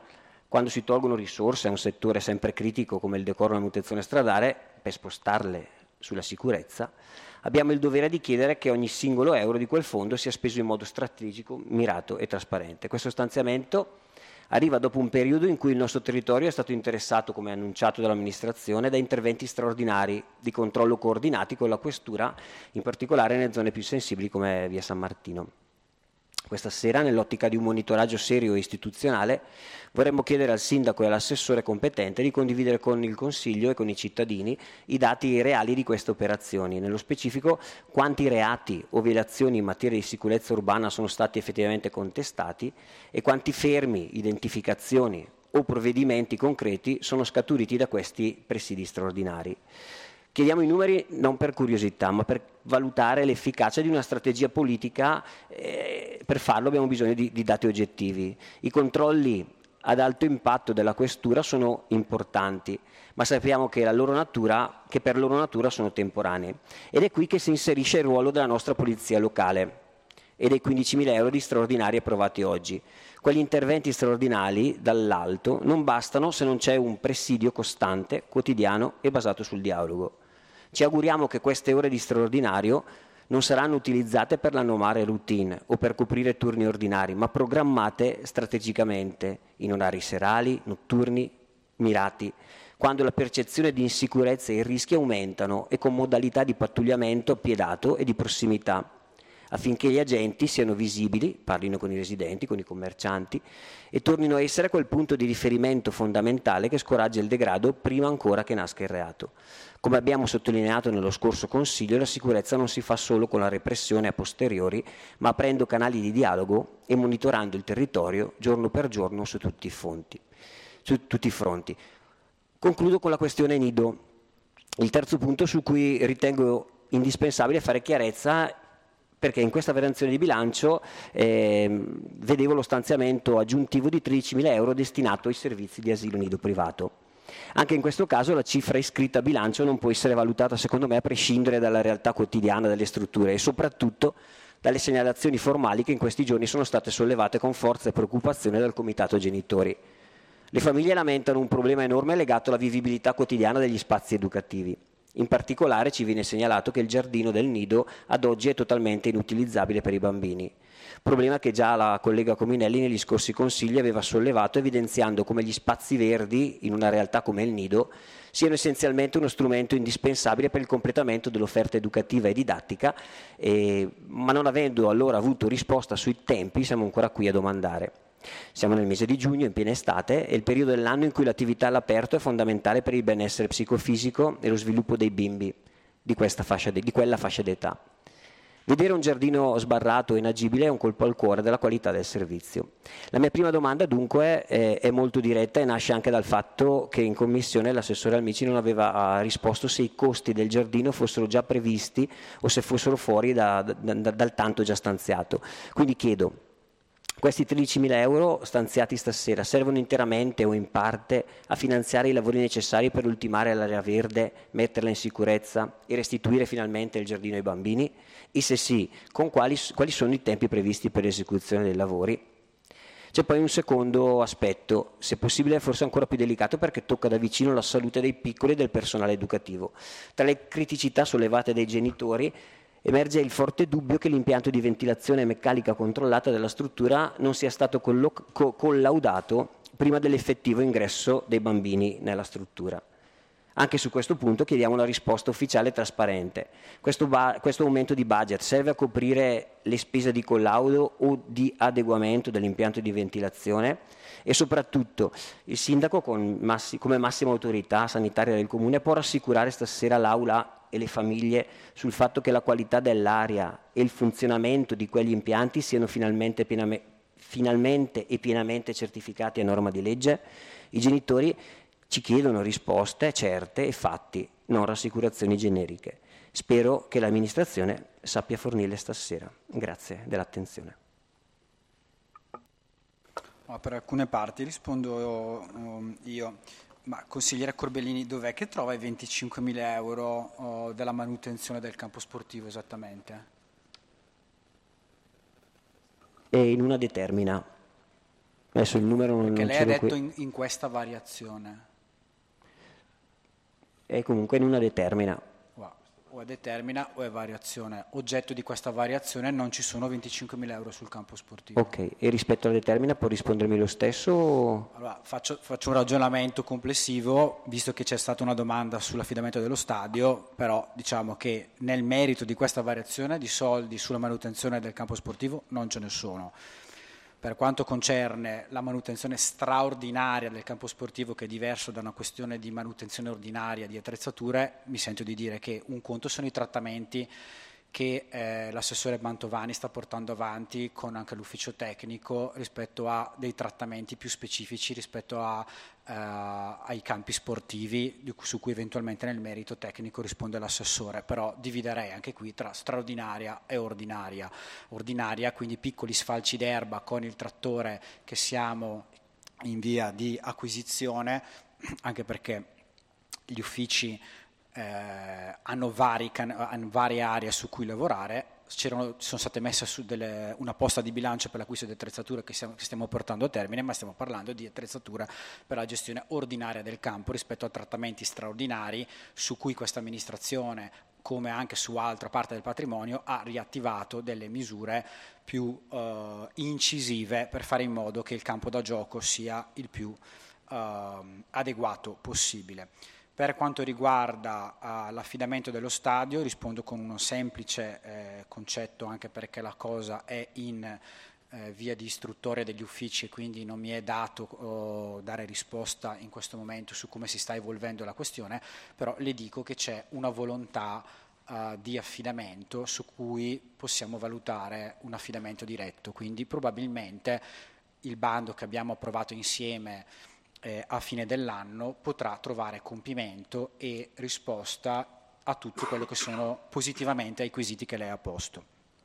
Quando si tolgono risorse a un settore sempre critico come il decoro e la manutenzione stradale per spostarle sulla sicurezza, abbiamo il dovere di chiedere che ogni singolo euro di quel fondo sia speso in modo strategico, mirato e trasparente. Questo stanziamento arriva dopo un periodo in cui il nostro territorio è stato interessato, come annunciato dall'amministrazione, da interventi straordinari di controllo coordinati con la questura, in particolare nelle zone più sensibili come via San Martino. Questa sera, nell'ottica di un monitoraggio serio e istituzionale, vorremmo chiedere al sindaco e all'assessore competente di condividere con il Consiglio e con i cittadini i dati reali di queste operazioni, nello specifico quanti reati o violazioni in materia di sicurezza urbana sono stati effettivamente contestati e quanti fermi, identificazioni o provvedimenti concreti sono scaturiti da questi presidi straordinari. Chiediamo i numeri non per curiosità, ma per valutare l'efficacia di una strategia politica. Eh, per farlo abbiamo bisogno di, di dati oggettivi. I controlli ad alto impatto della questura sono importanti, ma sappiamo che, la loro natura, che per loro natura sono temporanei. Ed è qui che si inserisce il ruolo della nostra polizia locale e dei quindicimila euro di straordinari approvati oggi. Quegli interventi straordinari dall'alto non bastano se non c'è un presidio costante, quotidiano e basato sul dialogo. Ci auguriamo che queste ore di straordinario non saranno utilizzate per la normale routine o per coprire turni ordinari, ma programmate strategicamente in orari serali, notturni, mirati, quando la percezione di insicurezza e i rischi aumentano e con modalità di pattugliamento appiedato e di prossimità, affinché gli agenti siano visibili, parlino con i residenti, con i commercianti e tornino a essere quel punto di riferimento fondamentale che scoraggia il degrado prima ancora che nasca il reato. Come abbiamo sottolineato nello scorso Consiglio, la sicurezza non si fa solo con la repressione a posteriori, ma aprendo canali di dialogo e monitorando il territorio giorno per giorno su tutti i fronti. Su tutti i fronti. Concludo con la questione nido, il terzo punto su cui ritengo indispensabile fare chiarezza, perché in questa variazione di bilancio eh, vedevo lo stanziamento aggiuntivo di tredicimila euro destinato ai servizi di asilo nido privato. Anche in questo caso la cifra iscritta a bilancio non può essere valutata, secondo me, a prescindere dalla realtà quotidiana delle strutture e soprattutto dalle segnalazioni formali che in questi giorni sono state sollevate con forza e preoccupazione dal Comitato Genitori. Le famiglie lamentano un problema enorme legato alla vivibilità quotidiana degli spazi educativi. In particolare ci viene segnalato che il giardino del nido ad oggi è totalmente inutilizzabile per i bambini, problema che già la collega Cominelli negli scorsi consigli aveva sollevato, evidenziando come gli spazi verdi in una realtà come il nido siano essenzialmente uno strumento indispensabile per il completamento dell'offerta educativa e didattica, eh, ma non avendo allora avuto risposta sui tempi siamo ancora qui a domandare. Siamo nel mese di giugno, in piena estate, è il periodo dell'anno in cui l'attività all'aperto è fondamentale per il benessere psicofisico e lo sviluppo dei bimbi di, questa fascia de- di quella fascia d'età. Vedere un giardino sbarrato e inagibile è un colpo al cuore della qualità del servizio. La mia prima domanda dunque è, è molto diretta e nasce anche dal fatto che in commissione l'assessore Almici non aveva risposto se i costi del giardino fossero già previsti o se fossero fuori da, da, da, dal tanto già stanziato. Quindi chiedo, questi tredicimila euro stanziati stasera servono interamente o in parte a finanziare i lavori necessari per ultimare l'area verde, metterla in sicurezza e restituire finalmente il giardino ai bambini? E se sì, con quali, quali sono i tempi previsti per l'esecuzione dei lavori? C'è poi un secondo aspetto, se possibile forse ancora più delicato, perché tocca da vicino la salute dei piccoli e del personale educativo. Tra le criticità sollevate dai genitori emerge il forte dubbio che l'impianto di ventilazione meccanica controllata della struttura non sia stato collo- co- collaudato prima dell'effettivo ingresso dei bambini nella struttura. Anche su questo punto chiediamo una risposta ufficiale e trasparente. Questo, ba- questo aumento di budget serve a coprire le spese di collaudo o di adeguamento dell'impianto di ventilazione? E soprattutto il sindaco con massi- come massima autorità sanitaria del comune può rassicurare stasera l'Aula e le famiglie sul fatto che la qualità dell'aria e il funzionamento di quegli impianti siano finalmente, piename- finalmente e pienamente certificati a norma di legge? I genitori ci chiedono risposte certe e fatti, non rassicurazioni generiche. Spero che l'amministrazione sappia fornirle stasera. Grazie dell'attenzione. Per alcune parti rispondo io. Ma consigliere Corbellini, dov'è che trova i venticinquemila euro oh, della manutenzione del campo sportivo esattamente? E in una determina. Adesso il numero non, Perché non lei ce ha l'ho detto qui. in, in questa variazione. È comunque in una determina. O è determina o è variazione. Oggetto di questa variazione non ci sono venticinquemila euro sul campo sportivo. Ok, e rispetto alla determina può rispondermi lo stesso? O... Allora, faccio, faccio un ragionamento complessivo, visto che c'è stata una domanda sull'affidamento dello stadio, però diciamo che nel merito di questa variazione di soldi sulla manutenzione del campo sportivo non ce ne sono. Per quanto concerne la manutenzione straordinaria del campo sportivo, che è diverso da una questione di manutenzione ordinaria di attrezzature, mi sento di dire che un conto sono i trattamenti che eh, l'assessore Mantovani sta portando avanti con anche l'ufficio tecnico rispetto a dei trattamenti più specifici rispetto a, eh, ai campi sportivi di, su cui eventualmente nel merito tecnico risponde l'assessore, però dividerei anche qui tra straordinaria e ordinaria. Ordinaria, quindi piccoli sfalci d'erba con il trattore che siamo in via di acquisizione, anche perché gli uffici Eh, hanno, vari can- hanno varie aree su cui lavorare. C'erano, sono state messe su delle, una posta di bilancio per l'acquisto di attrezzature che, siamo, che stiamo portando a termine, ma stiamo parlando di attrezzatura per la gestione ordinaria del campo rispetto a trattamenti straordinari su cui questa amministrazione, come anche su altra parte del patrimonio, ha riattivato delle misure più eh, incisive per fare in modo che il campo da gioco sia il più eh, adeguato possibile. Per quanto riguarda uh, l'affidamento dello stadio, rispondo con uno semplice eh, concetto, anche perché la cosa è in eh, via di istruttoria degli uffici e quindi non mi è dato oh, dare risposta in questo momento su come si sta evolvendo la questione, però le dico che c'è una volontà uh, di affidamento su cui possiamo valutare un affidamento diretto, quindi probabilmente il bando che abbiamo approvato insieme Eh, a fine dell'anno potrà trovare compimento e risposta a tutto quello che sono positivamente ai quesiti che lei ha posto.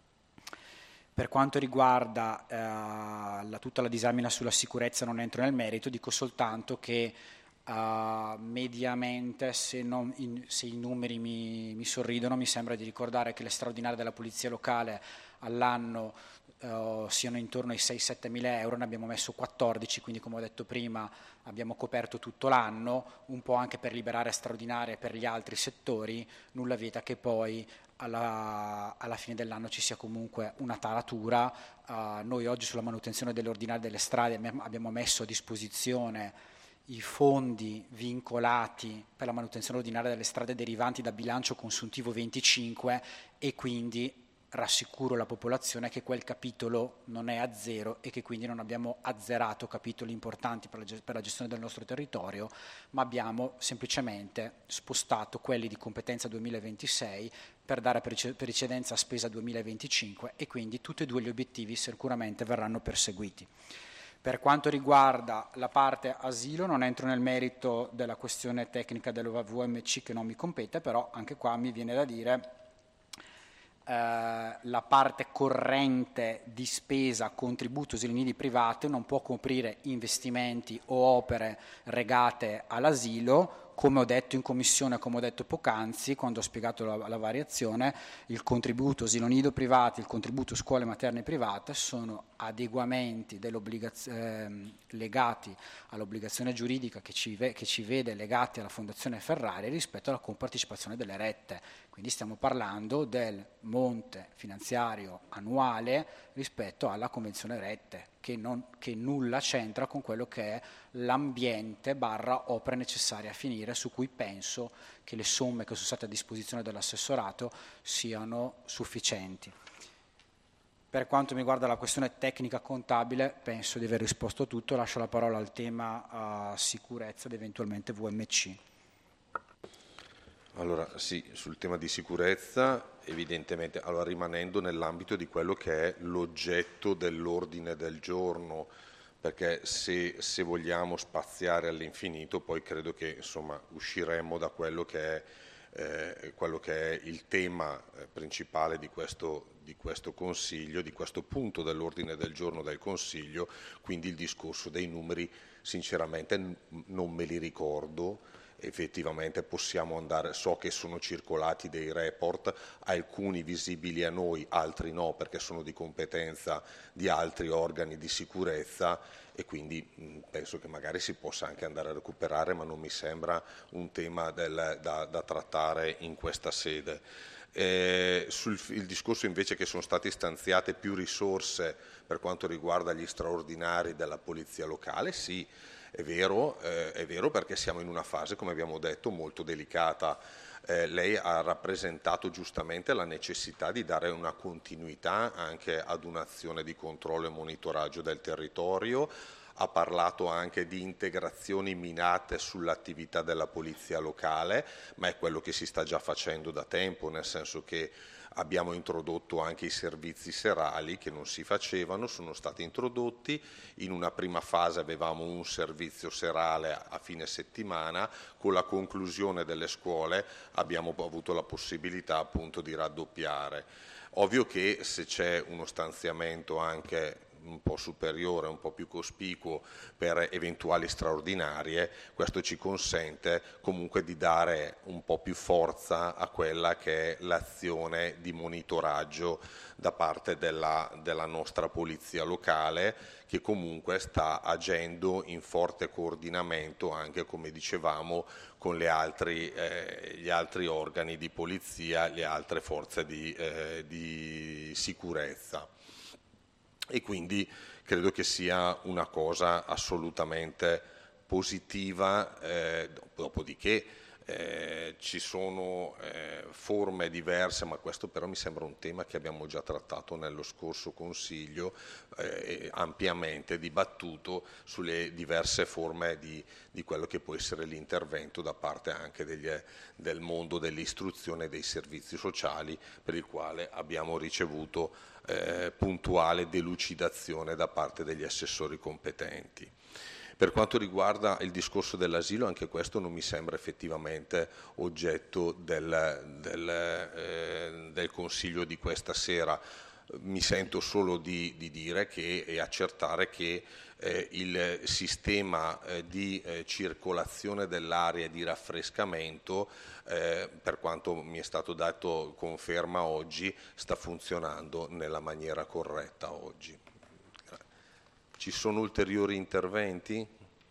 Per quanto riguarda eh, la, tutta la disamina sulla sicurezza, non entro nel merito, dico soltanto che eh, mediamente, se, non, in, se i numeri mi, mi sorridono, mi sembra di ricordare che le straordinarie della polizia locale all'anno Uh, siano intorno ai sei sette mila euro, ne abbiamo messo quattordici, quindi come ho detto prima abbiamo coperto tutto l'anno, un po' anche per liberare straordinarie per gli altri settori, nulla vieta che poi alla, alla fine dell'anno ci sia comunque una taratura. Uh, noi oggi sulla manutenzione dell'ordinaria delle strade abbiamo messo a disposizione i fondi vincolati per la manutenzione ordinaria delle strade derivanti da bilancio consuntivo venticinque e quindi rassicuro la popolazione che quel capitolo non è a zero e che quindi non abbiamo azzerato capitoli importanti per la, per la gestione del nostro territorio, ma abbiamo semplicemente spostato quelli di competenza duemilaventisei per dare precedenza a spesa duemilaventicinque e quindi tutti e due gli obiettivi sicuramente verranno perseguiti. Per quanto riguarda la parte asilo, non entro nel merito della questione tecnica dell'O V M C che non mi compete, però anche qua mi viene da dire Uh, la parte corrente di spesa contributo asili nidi private non può coprire investimenti o opere legate all'asilo. Come ho detto in commissione, come ho detto poc'anzi quando ho spiegato la, la variazione, il contributo asilo nido privati, il contributo scuole materne private sono adeguamenti eh, legati all'obbligazione giuridica che ci, ve, che ci vede legati alla Fondazione Ferrari rispetto alla compartecipazione delle rette. Quindi stiamo parlando del monte finanziario annuale rispetto alla convenzione rette, che, non, che nulla c'entra con quello che è l'ambiente barra opere necessarie a finire, su cui penso che le somme che sono state a disposizione dell'assessorato siano sufficienti. Per quanto mi riguarda la questione tecnica contabile, penso di aver risposto a tutto. Lascio la parola al tema uh, sicurezza ed eventualmente V M C. Allora sì, sul tema di sicurezza evidentemente, allora, rimanendo nell'ambito di quello che è l'oggetto dell'ordine del giorno, perché se, se vogliamo spaziare all'infinito poi credo che insomma usciremo da quello che è, eh, quello che è il tema eh, principale di questo, di questo Consiglio, di questo punto dell'ordine del giorno del Consiglio, quindi il discorso dei numeri sinceramente n- non me li ricordo. effettivamente possiamo andare, so che sono circolati dei report, alcuni visibili a noi, altri no, perché sono di competenza di altri organi di sicurezza, e quindi mh, penso che magari si possa anche andare a recuperare, ma non mi sembra un tema del, da, da trattare in questa sede. Eh, sul il discorso invece che sono state stanziate più risorse per quanto riguarda gli straordinari della polizia locale, sì, è vero, eh, è vero, perché siamo in una fase, come abbiamo detto, molto delicata. Eh, lei ha rappresentato giustamente la necessità di dare una continuità anche ad un'azione di controllo e monitoraggio del territorio, ha parlato anche di integrazioni mirate sull'attività della polizia locale, ma è quello che si sta già facendo da tempo, nel senso che abbiamo introdotto anche i servizi serali che non si facevano, sono stati introdotti. In una prima fase avevamo un servizio serale a fine settimana, con la conclusione delle scuole abbiamo avuto la possibilità appunto di raddoppiare. Ovvio che se c'è uno stanziamento anche un po' superiore, un po' più cospicuo per eventuali straordinarie, questo ci consente comunque di dare un po' più forza a quella che è l'azione di monitoraggio da parte della, della nostra polizia locale, che comunque sta agendo in forte coordinamento anche, come dicevamo, con le altri, eh, gli altri organi di polizia, le altre forze di, eh, di sicurezza. E quindi credo che sia una cosa assolutamente positiva, eh, dopodiché eh, ci sono eh, forme diverse, ma questo però mi sembra un tema che abbiamo già trattato nello scorso Consiglio, eh, ampiamente dibattuto sulle diverse forme di, di quello che può essere l'intervento da parte anche degli, del mondo dell'istruzione e dei servizi sociali, per il quale abbiamo ricevuto Eh, puntuale delucidazione da parte degli assessori competenti. Per quanto riguarda il discorso dell'asilo, anche questo non mi sembra effettivamente oggetto del, del, eh, del Consiglio di questa sera. Mi sento solo di, di dire che e accertare che eh, il sistema eh, di eh, circolazione dell'aria e di raffrescamento, eh, per quanto mi è stato dato conferma oggi, sta funzionando nella maniera corretta oggi. Ci sono ulteriori interventi?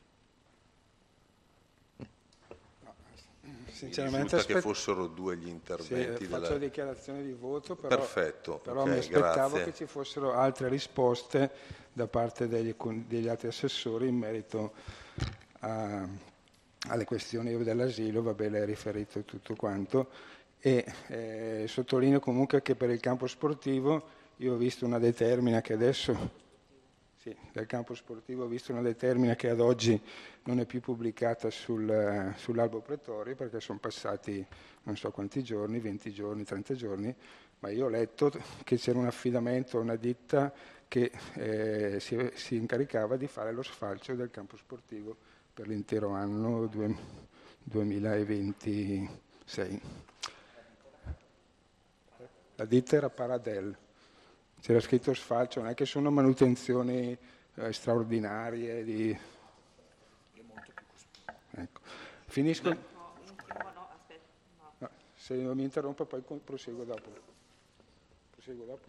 Sinceramente mi risulta aspet- che fossero due gli interventi. Sì, faccio della... dichiarazione di voto, però, Perfetto, però okay, mi aspettavo grazie. che ci fossero altre risposte da parte degli, degli altri assessori in merito a, alle questioni dell'asilo. Vabbè, lei ha riferito tutto quanto, e eh, sottolineo comunque che per il campo sportivo io ho visto una determina che adesso... Sì, del campo sportivo ho visto una determina che ad oggi non è più pubblicata sul, sull'albo pretorio, perché sono passati non so quanti giorni, venti giorni, trenta giorni, ma io ho letto che c'era un affidamento a una ditta che eh, si, si incaricava di fare lo sfalcio del campo sportivo per l'intero anno due, duemilaventisei. La ditta era Paradel. C'era scritto sfalcio, non è che sono manutenzioni eh, straordinarie. Di... Ecco. Finisco. No, no, aspetta, no. No, se non mi interrompo poi proseguo dopo. Proseguo dopo.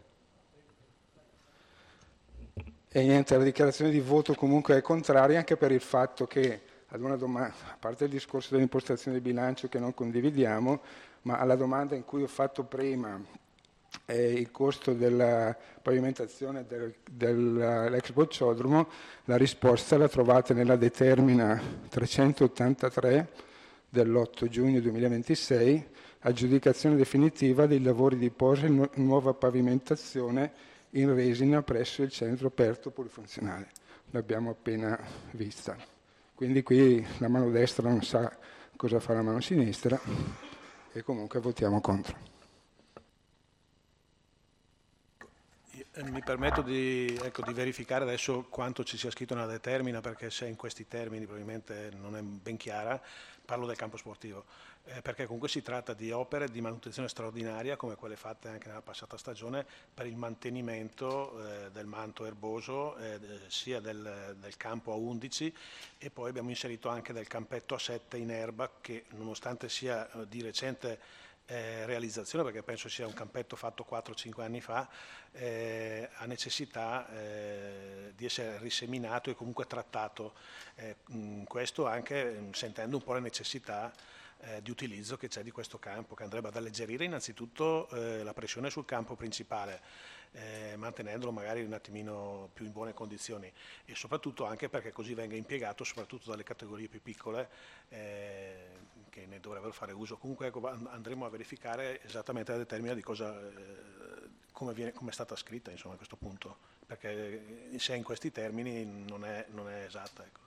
E niente, la dichiarazione di voto comunque è contraria, anche per il fatto che, ad una domanda, a parte il discorso dell'impostazione del bilancio che non condividiamo, ma alla domanda in cui ho fatto prima, Eh, il costo della pavimentazione del, dell'ex bocciodromo, la risposta la trovate nella determina trecentottantatré dell'otto giugno duemilaventisei, aggiudicazione definitiva dei lavori di posa e nu- nuova pavimentazione in resina presso il centro aperto polifunzionale. L'abbiamo appena vista. Quindi qui la mano destra non sa cosa fa la mano sinistra e comunque votiamo contro. Eh, mi permetto di, ecco, di verificare adesso quanto ci sia scritto nella determina, perché se in questi termini probabilmente non è ben chiara. Parlo del campo sportivo, eh, perché comunque si tratta di opere di manutenzione straordinaria come quelle fatte anche nella passata stagione per il mantenimento eh, del manto erboso eh, sia del, del campo a undici, e poi abbiamo inserito anche del campetto a sette in erba che, nonostante sia eh, di recente Eh, realizzazione, perché penso sia un campetto fatto quattro cinque anni fa, eh, ha necessità eh, di essere riseminato e comunque trattato, eh, mh, questo anche mh, sentendo un po' la necessità eh, di utilizzo che c'è di questo campo, che andrebbe ad alleggerire innanzitutto eh, la pressione sul campo principale, eh, mantenendolo magari un attimino più in buone condizioni, e soprattutto anche perché così venga impiegato soprattutto dalle categorie più piccole eh, che ne dovrebbero fare uso. Comunque ecco, andremo a verificare esattamente la determina di cosa, eh, come, viene, come è stata scritta, insomma, a questo punto, perché se è in questi termini non è, non è esatta. Ecco.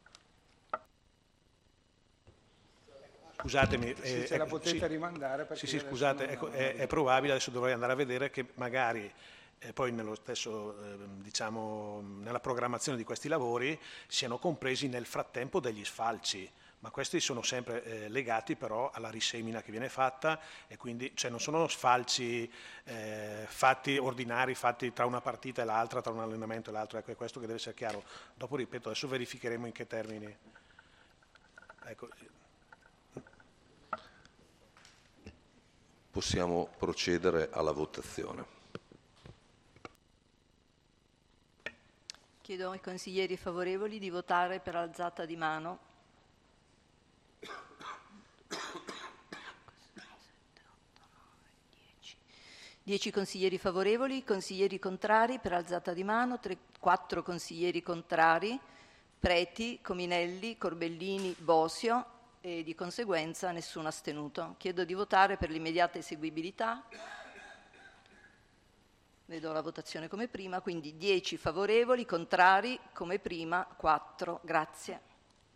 Scusatemi, se eh, ce la ecco, potete sì, rimandare, perché sì, sì, scusate, ecco, è, è probabile, adesso dovrei andare a vedere che magari eh, poi nello stesso, eh, diciamo, nella programmazione di questi lavori siano compresi nel frattempo degli sfalci, ma questi sono sempre eh, legati però alla risemina che viene fatta, e quindi cioè, non sono sfalci eh, fatti ordinari, fatti tra una partita e l'altra, tra un allenamento e l'altro, ecco, è questo che deve essere chiaro. Dopo, ripeto, adesso verificheremo in che termini. Ecco. Possiamo procedere alla votazione. Chiedo ai consiglieri favorevoli di votare per alzata di mano. dieci consiglieri favorevoli, consiglieri contrari per alzata di mano, quattro consiglieri contrari, Preti, Cominelli, Corbellini, Bosio, e di conseguenza nessuno astenuto. Chiedo di votare per l'immediata eseguibilità. Vedo la votazione come prima, quindi dieci favorevoli, contrari come prima, quattro. Grazie.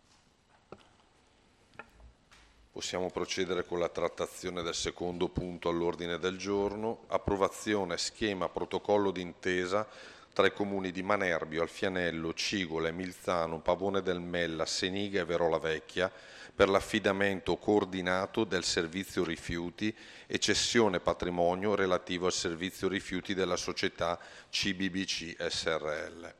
Possiamo procedere con la trattazione del secondo punto all'ordine del giorno, approvazione schema protocollo d'intesa tra i comuni di Manerbio, Alfianello, Cigole, Milzano, Pavone del Mella, Seniga e Verola Vecchia per l'affidamento coordinato del servizio rifiuti e cessione patrimonio relativo al servizio rifiuti della società C B B C S R L.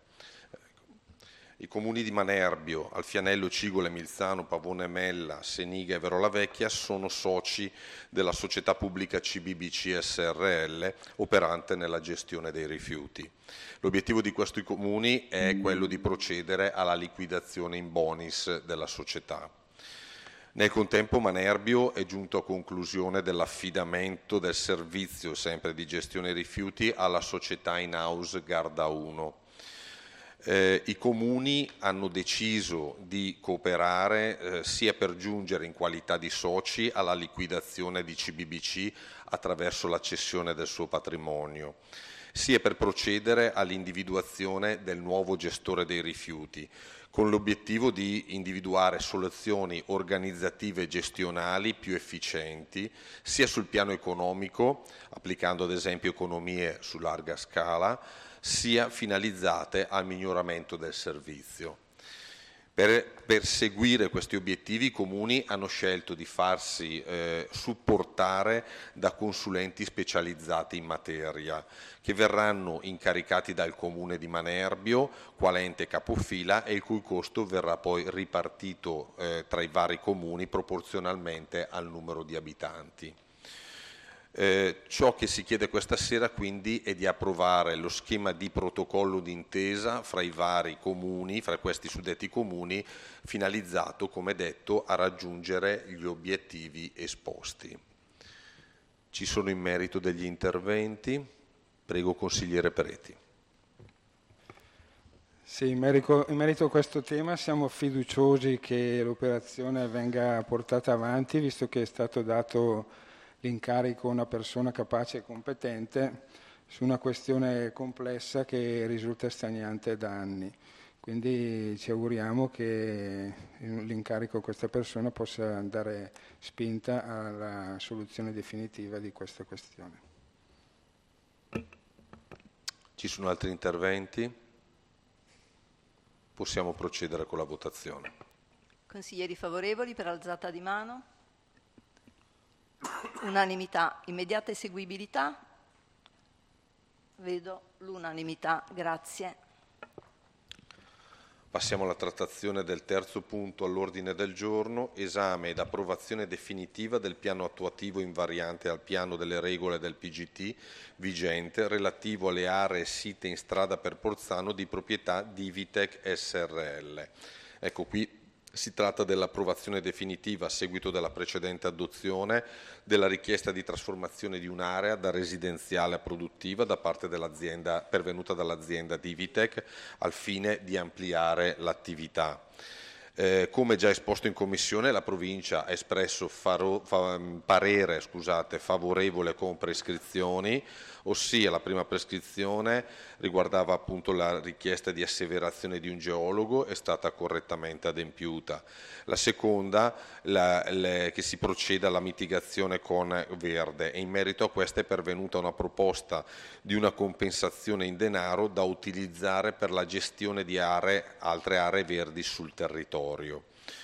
I comuni di Manerbio, Alfianello, Cigole, Milzano, Pavone Mella, Seniga e Verola Vecchia sono soci della società pubblica C B B C S R L operante nella gestione dei rifiuti. L'obiettivo di questi comuni è quello di procedere alla liquidazione in bonis della società. Nel contempo Manerbio è giunto a conclusione dell'affidamento del servizio sempre di gestione rifiuti alla società in-house Garda uno. Eh, I comuni hanno deciso di cooperare eh, sia per giungere in qualità di soci alla liquidazione di C B B C attraverso la cessione del suo patrimonio, sia per procedere all'individuazione del nuovo gestore dei rifiuti, con l'obiettivo di individuare soluzioni organizzative e gestionali più efficienti, sia sul piano economico, applicando ad esempio economie su larga scala, sia finalizzate al miglioramento del servizio. Per perseguire questi obiettivi i comuni hanno scelto di farsi eh, supportare da consulenti specializzati in materia, che verranno incaricati dal comune di Manerbio quale ente capofila e il cui costo verrà poi ripartito eh, tra i vari comuni proporzionalmente al numero di abitanti. Eh, ciò che si chiede questa sera quindi è di approvare lo schema di protocollo d'intesa fra i vari comuni, fra questi suddetti comuni, finalizzato, come detto, a raggiungere gli obiettivi esposti. Ci sono in merito degli interventi. Prego, consigliere Preti. Sì, in merito, in merito a questo tema siamo fiduciosi che l'operazione venga portata avanti, visto che è stato dato l'incarico a una persona capace e competente su una questione complessa che risulta stagnante da anni. Quindi ci auguriamo che l'incarico a questa persona possa dare spinta alla soluzione definitiva di questa questione. Ci sono altri interventi? Possiamo procedere con la votazione. Consiglieri favorevoli per alzata di mano? Unanimità. Immediata eseguibilità? Vedo l'unanimità. Grazie. Passiamo alla trattazione del terzo punto all'ordine del giorno, esame ed approvazione definitiva del piano attuativo invariante al piano delle regole del P G T vigente relativo alle aree site in strada per Porzano di proprietà di Ivitec S R L. Ecco, qui si tratta dell'approvazione definitiva a seguito della precedente adozione della richiesta di trasformazione di un'area da residenziale a produttiva da parte dell'azienda, pervenuta dall'azienda di Ivitec al fine di ampliare l'attività. Eh, come già esposto in Commissione, la Provincia ha espresso faro, fa, parere scusate, favorevole con prescrizioni, ossia la prima prescrizione riguardava appunto la richiesta di asseverazione di un geologo, è stata correttamente adempiuta. La seconda, la, le, che si proceda alla mitigazione con verde, e in merito a questa è pervenuta una proposta di una compensazione in denaro da utilizzare per la gestione di aree, altre aree verdi sul territorio.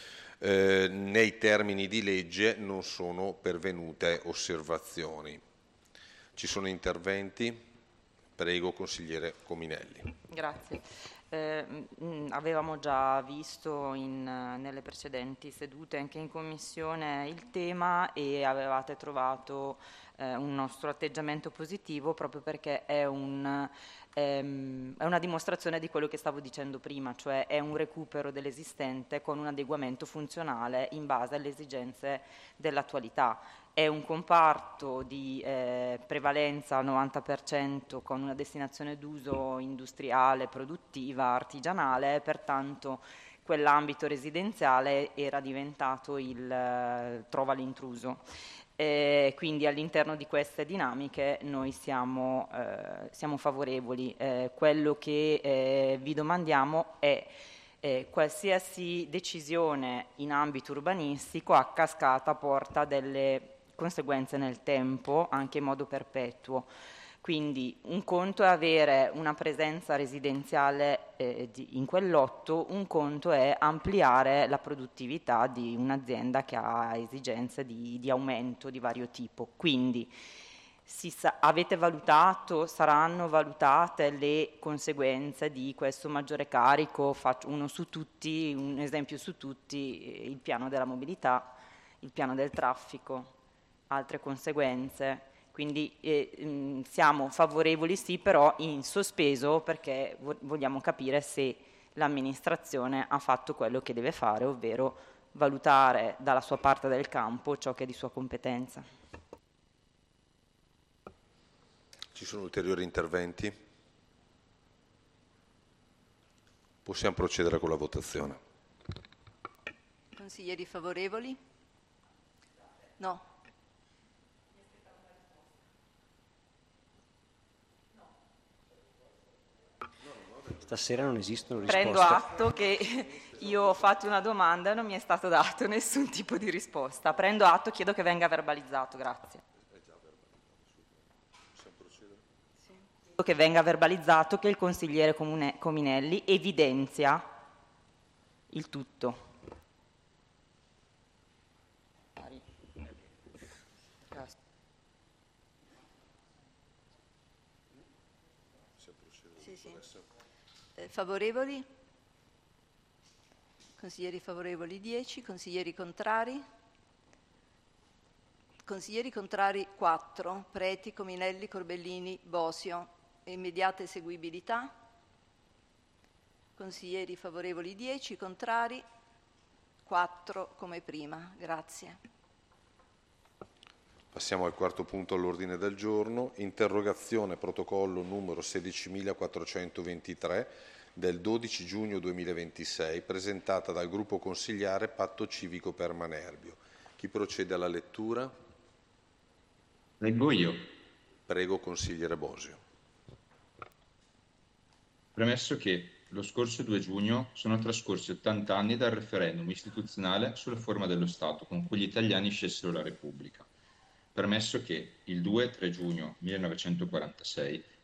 Eh, nei termini di legge non sono pervenute osservazioni. Ci sono interventi? Prego, consigliere Cominelli. Grazie. Eh, mh, avevamo già visto in, nelle precedenti sedute, anche in Commissione, il tema e avevate trovato eh, un nostro atteggiamento positivo proprio perché è, un, ehm, è una dimostrazione di quello che stavo dicendo prima, cioè è un recupero dell'esistente con un adeguamento funzionale in base alle esigenze dell'attualità. È un comparto di eh, prevalenza al novanta per cento con una destinazione d'uso industriale, produttiva, artigianale, pertanto quell'ambito residenziale era diventato il eh, trova l'intruso. Eh, quindi all'interno di queste dinamiche noi siamo, eh, siamo favorevoli. Eh, quello che eh, vi domandiamo è Eh, qualsiasi decisione in ambito urbanistico a cascata porta delle conseguenze nel tempo, anche in modo perpetuo. Quindi un conto è avere una presenza residenziale eh, di, in quel lotto, un conto è ampliare la produttività di un'azienda che ha esigenze di, di aumento di vario tipo. Quindi Si sa, avete valutato, saranno valutate le conseguenze di questo maggiore carico? Faccio uno su tutti, un esempio su tutti, il piano della mobilità, il piano del traffico, altre conseguenze. Quindi eh, mh, siamo favorevoli sì, però in sospeso perché vo- vogliamo capire se l'amministrazione ha fatto quello che deve fare, ovvero valutare dalla sua parte del campo ciò che è di sua competenza. Ci sono ulteriori interventi? Possiamo procedere con la votazione. Consiglieri favorevoli? No. Stasera non esistono risposte. Prendo atto che io ho fatto una domanda e non mi è stato dato nessun tipo di risposta. Prendo atto, chiedo che venga verbalizzato, grazie. Che venga verbalizzato che il consigliere Comune, Cominelli evidenzia il tutto. Sì, sì. Eh, favorevoli? Consiglieri favorevoli dieci, consiglieri contrari? Consiglieri contrari quattro, Preti, Cominelli, Corbellini, Bosio. Immediata eseguibilità. Consiglieri favorevoli dieci, contrari quattro come prima. Grazie. Passiamo al quarto punto all'ordine del giorno, interrogazione protocollo numero sedicimilaquattrocentoventitré del dodici giugno duemilaventisei, presentata dal gruppo consigliare Patto Civico per Manerbio. Chi procede alla lettura? Leggo io. Prego, consigliere Bosio. Premesso che lo scorso due giugno sono trascorsi ottanta anni dal referendum istituzionale sulla forma dello Stato con cui gli italiani scelsero la Repubblica. Permesso che il due e tre giugno millenovecentoquarantasei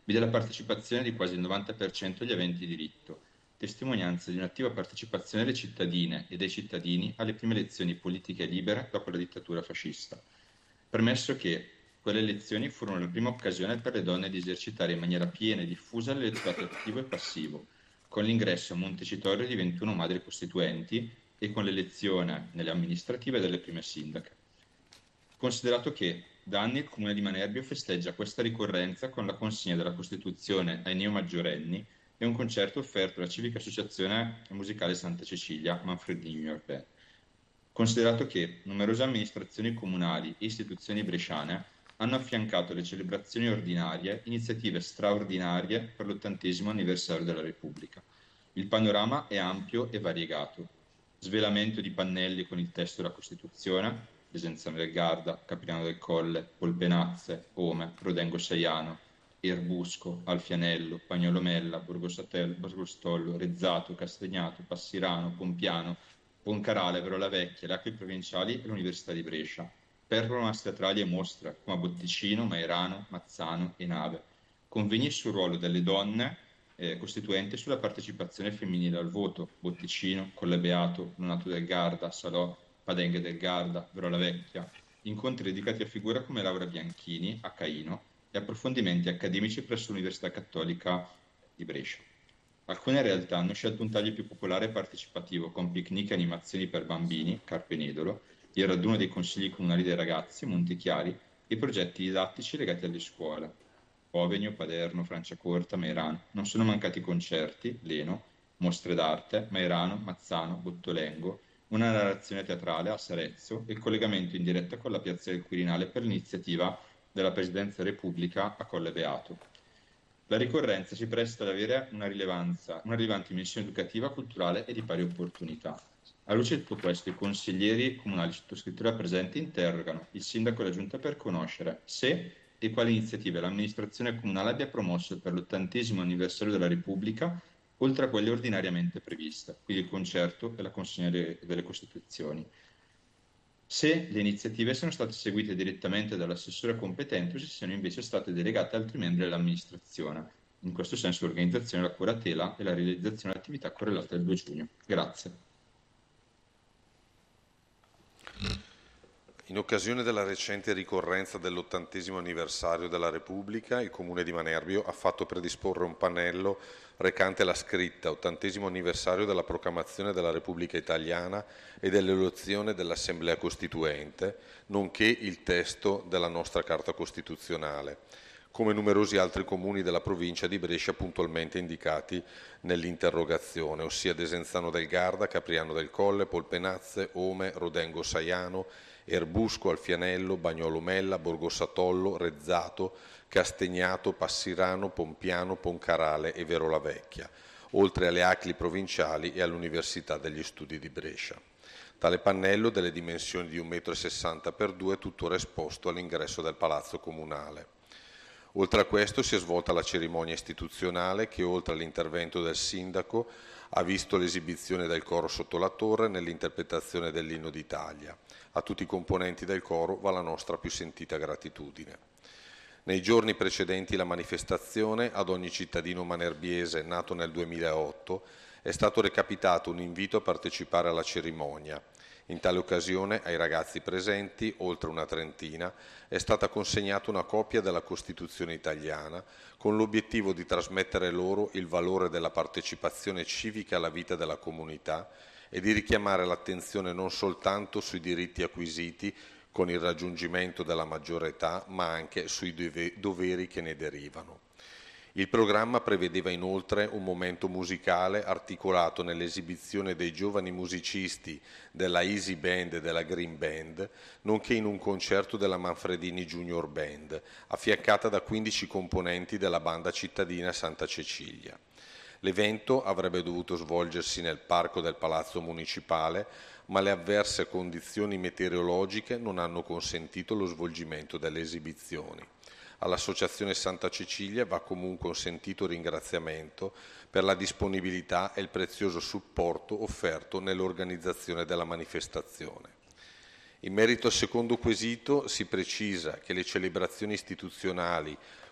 vide la partecipazione di quasi il novanta per cento degli aventi diritto, testimonianza di un'attiva partecipazione delle cittadine e dei cittadini alle prime elezioni politiche libere dopo la dittatura fascista. Premesso che quelle elezioni furono la prima occasione per le donne di esercitare in maniera piena e diffusa l'elettorato attivo e passivo, con l'ingresso a Montecitorio di ventuno madri costituenti e con l'elezione nelle amministrative delle prime sindache. Considerato che da anni il Comune di Manerbio festeggia questa ricorrenza con la consegna della Costituzione ai neomaggiorenni e un concerto offerto alla Civica Associazione Musicale Santa Cecilia, Manfredini Junior Band. Considerato che numerose amministrazioni comunali e istituzioni bresciane hanno affiancato alle celebrazioni ordinarie iniziative straordinarie per l'ottantesimo anniversario della Repubblica. Il panorama è ampio e variegato. Svelamento di pannelli con il testo della Costituzione, Desenzano del Garda, Capriano del Colle, Polpenazze, Ome, Rodengo Saiano, Erbusco, Alfianello, Pagnolomella, Borgostollo, Rezzato, Castagnato, Passirano, Pompiano, Poncarale, Verola Vecchia, le Acque Provinciali e l'Università di Brescia. Performance teatrali e mostre come a Botticino, Mairano, Mazzano e Nave. Convegni sul ruolo delle donne eh, costituenti sulla partecipazione femminile al voto, Botticino, Colle Beato, Nonato del Garda, Salò, Padenghe del Garda, Verola Vecchia. Incontri dedicati a figure come Laura Bianchini, a Caino, e approfondimenti accademici presso l'Università Cattolica di Brescia. Alcune realtà hanno scelto un taglio più popolare e partecipativo, con picnic e animazioni per bambini, Carpenedolo, il raduno dei consigli comunali dei ragazzi, Montechiari, e progetti didattici legati alle scuole. Ovegno, Paderno, Franciacorta, Mairano. Non sono mancati concerti, Leno, mostre d'arte, Mairano, Mazzano, Bottolengo, una narrazione teatrale a Sarezzo e il collegamento in diretta con la piazza del Quirinale per l'iniziativa della Presidenza della Repubblica a Colle Beato. La ricorrenza si presta ad avere una rilevanza, una rilevante dimensione educativa, culturale e di pari opportunità. A luce di tutto questo, i consiglieri comunali sottoscrittura presenti interrogano il sindaco e la giunta per conoscere se e quali iniziative l'amministrazione comunale abbia promosso per l'ottantesimo anniversario della Repubblica, oltre a quelle ordinariamente previste, quindi il concerto e la consegna de- delle Costituzioni. Se le iniziative sono state seguite direttamente dall'assessore competente o se siano invece state delegate a altri membri dell'amministrazione. In questo senso l'organizzazione, la curatela e la realizzazione dell'attività correlate al due giugno. Grazie. In occasione della recente ricorrenza dell'ottantesimo anniversario della Repubblica, il Comune di Manerbio ha fatto predisporre un pannello recante la scritta ottantesimo anniversario della proclamazione della Repubblica Italiana e dell'elezione dell'Assemblea Costituente, nonché il testo della nostra Carta Costituzionale, come numerosi altri comuni della provincia di Brescia puntualmente indicati nell'interrogazione, ossia Desenzano del Garda, Capriano del Colle, Polpenazze, Ome, Rodengo Saiano, Erbusco, Alfianello, Bagnolo Mella, Borgossatollo, Rezzato, Castegnato, Passirano, Pompiano, Poncarale e Verola Vecchia, oltre alle A C L I provinciali e all'Università degli Studi di Brescia. Tale pannello, delle dimensioni di un metro e sessanta per due, è tuttora esposto all'ingresso del Palazzo Comunale. Oltre a questo si è svolta la cerimonia istituzionale che, oltre all'intervento del sindaco, ha visto l'esibizione del coro sotto la torre nell'interpretazione dell'Inno d'Italia. A tutti i componenti del coro va la nostra più sentita gratitudine. Nei giorni precedenti la manifestazione, ad ogni cittadino manerbiese nato nel duemilaotto, è stato recapitato un invito a partecipare alla cerimonia. In tale occasione ai ragazzi presenti, oltre una trentina, è stata consegnata una copia della Costituzione italiana con l'obiettivo di trasmettere loro il valore della partecipazione civica alla vita della comunità e di richiamare l'attenzione non soltanto sui diritti acquisiti con il raggiungimento della maggiore età, ma anche sui doveri che ne derivano. Il programma prevedeva inoltre un momento musicale articolato nell'esibizione dei giovani musicisti della Easy Band e della Green Band, nonché in un concerto della Manfredini Junior Band, affiancata da quindici componenti della banda cittadina Santa Cecilia. L'evento avrebbe dovuto svolgersi nel parco del Palazzo Municipale, ma le avverse condizioni meteorologiche non hanno consentito lo svolgimento delle esibizioni. All'Associazione Santa Cecilia va comunque un sentito ringraziamento per la disponibilità e il prezioso supporto offerto nell'organizzazione della manifestazione. In merito al secondo quesito si precisa che le celebrazioni istituzionali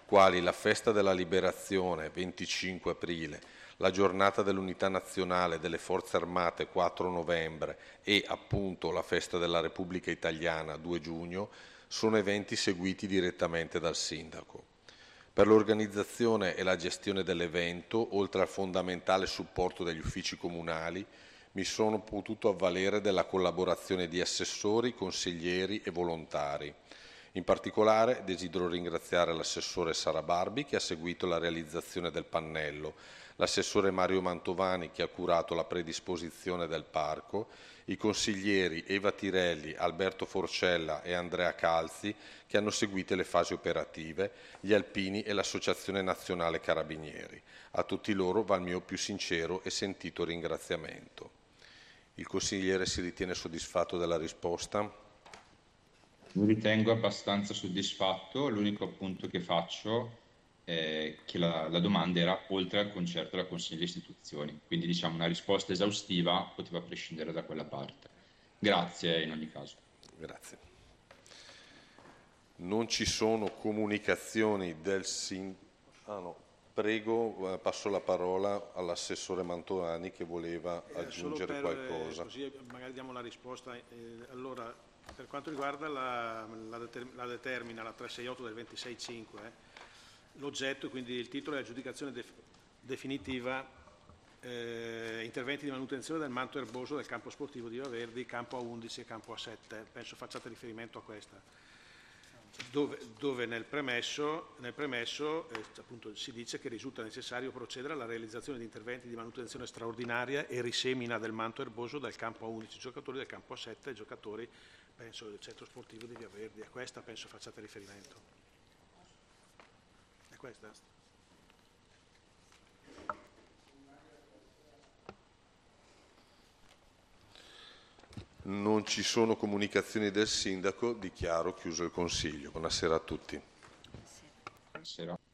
quali la Festa della Liberazione venticinque aprile, la Giornata dell'Unità Nazionale delle Forze Armate quattro novembre e appunto la Festa della Repubblica Italiana due giugno, sono eventi seguiti direttamente dal Sindaco. Per l'organizzazione e la gestione dell'evento, oltre al fondamentale supporto degli uffici comunali, mi sono potuto avvalere della collaborazione di assessori, consiglieri e volontari. In particolare desidero ringraziare l'assessore Sara Barbi che ha seguito la realizzazione del pannello, l'assessore Mario Mantovani che ha curato la predisposizione del parco, i consiglieri Eva Tirelli, Alberto Forcella e Andrea Calzi che hanno seguito le fasi operative, gli alpini e l'Associazione Nazionale Carabinieri. A tutti loro va il mio più sincero e sentito ringraziamento. Il consigliere si ritiene soddisfatto della risposta? Mi ritengo abbastanza soddisfatto, l'unico appunto che faccio è che la, la domanda era oltre al concerto della Consiglio di Istituzioni, quindi diciamo una risposta esaustiva poteva prescindere da quella parte. Grazie in ogni caso. Grazie. Non ci sono comunicazioni del Sin... Ah no, prego, passo la parola all'assessore Mantovani che voleva eh, aggiungere per, qualcosa. Eh, così magari diamo la risposta. Eh, allora, per quanto riguarda la, la, determ la determina, la trecentosessantotto del ventisei cinque, eh, l'oggetto, quindi il titolo è aggiudicazione def definitiva, eh, interventi di manutenzione del manto erboso del campo sportivo di Riva Verdi, campo A undici e campo A sette, penso facciate riferimento a questa, dove, dove nel premesso, nel premesso eh, appunto, si dice che risulta necessario procedere alla realizzazione di interventi di manutenzione straordinaria e risemina del manto erboso del campo A undici giocatori, del campo A sette giocatori, penso del centro sportivo di Via Verdi, a questa penso facciate riferimento. Questa. Non ci sono comunicazioni del Sindaco, dichiaro chiuso il Consiglio. Buonasera a tutti. Buonasera.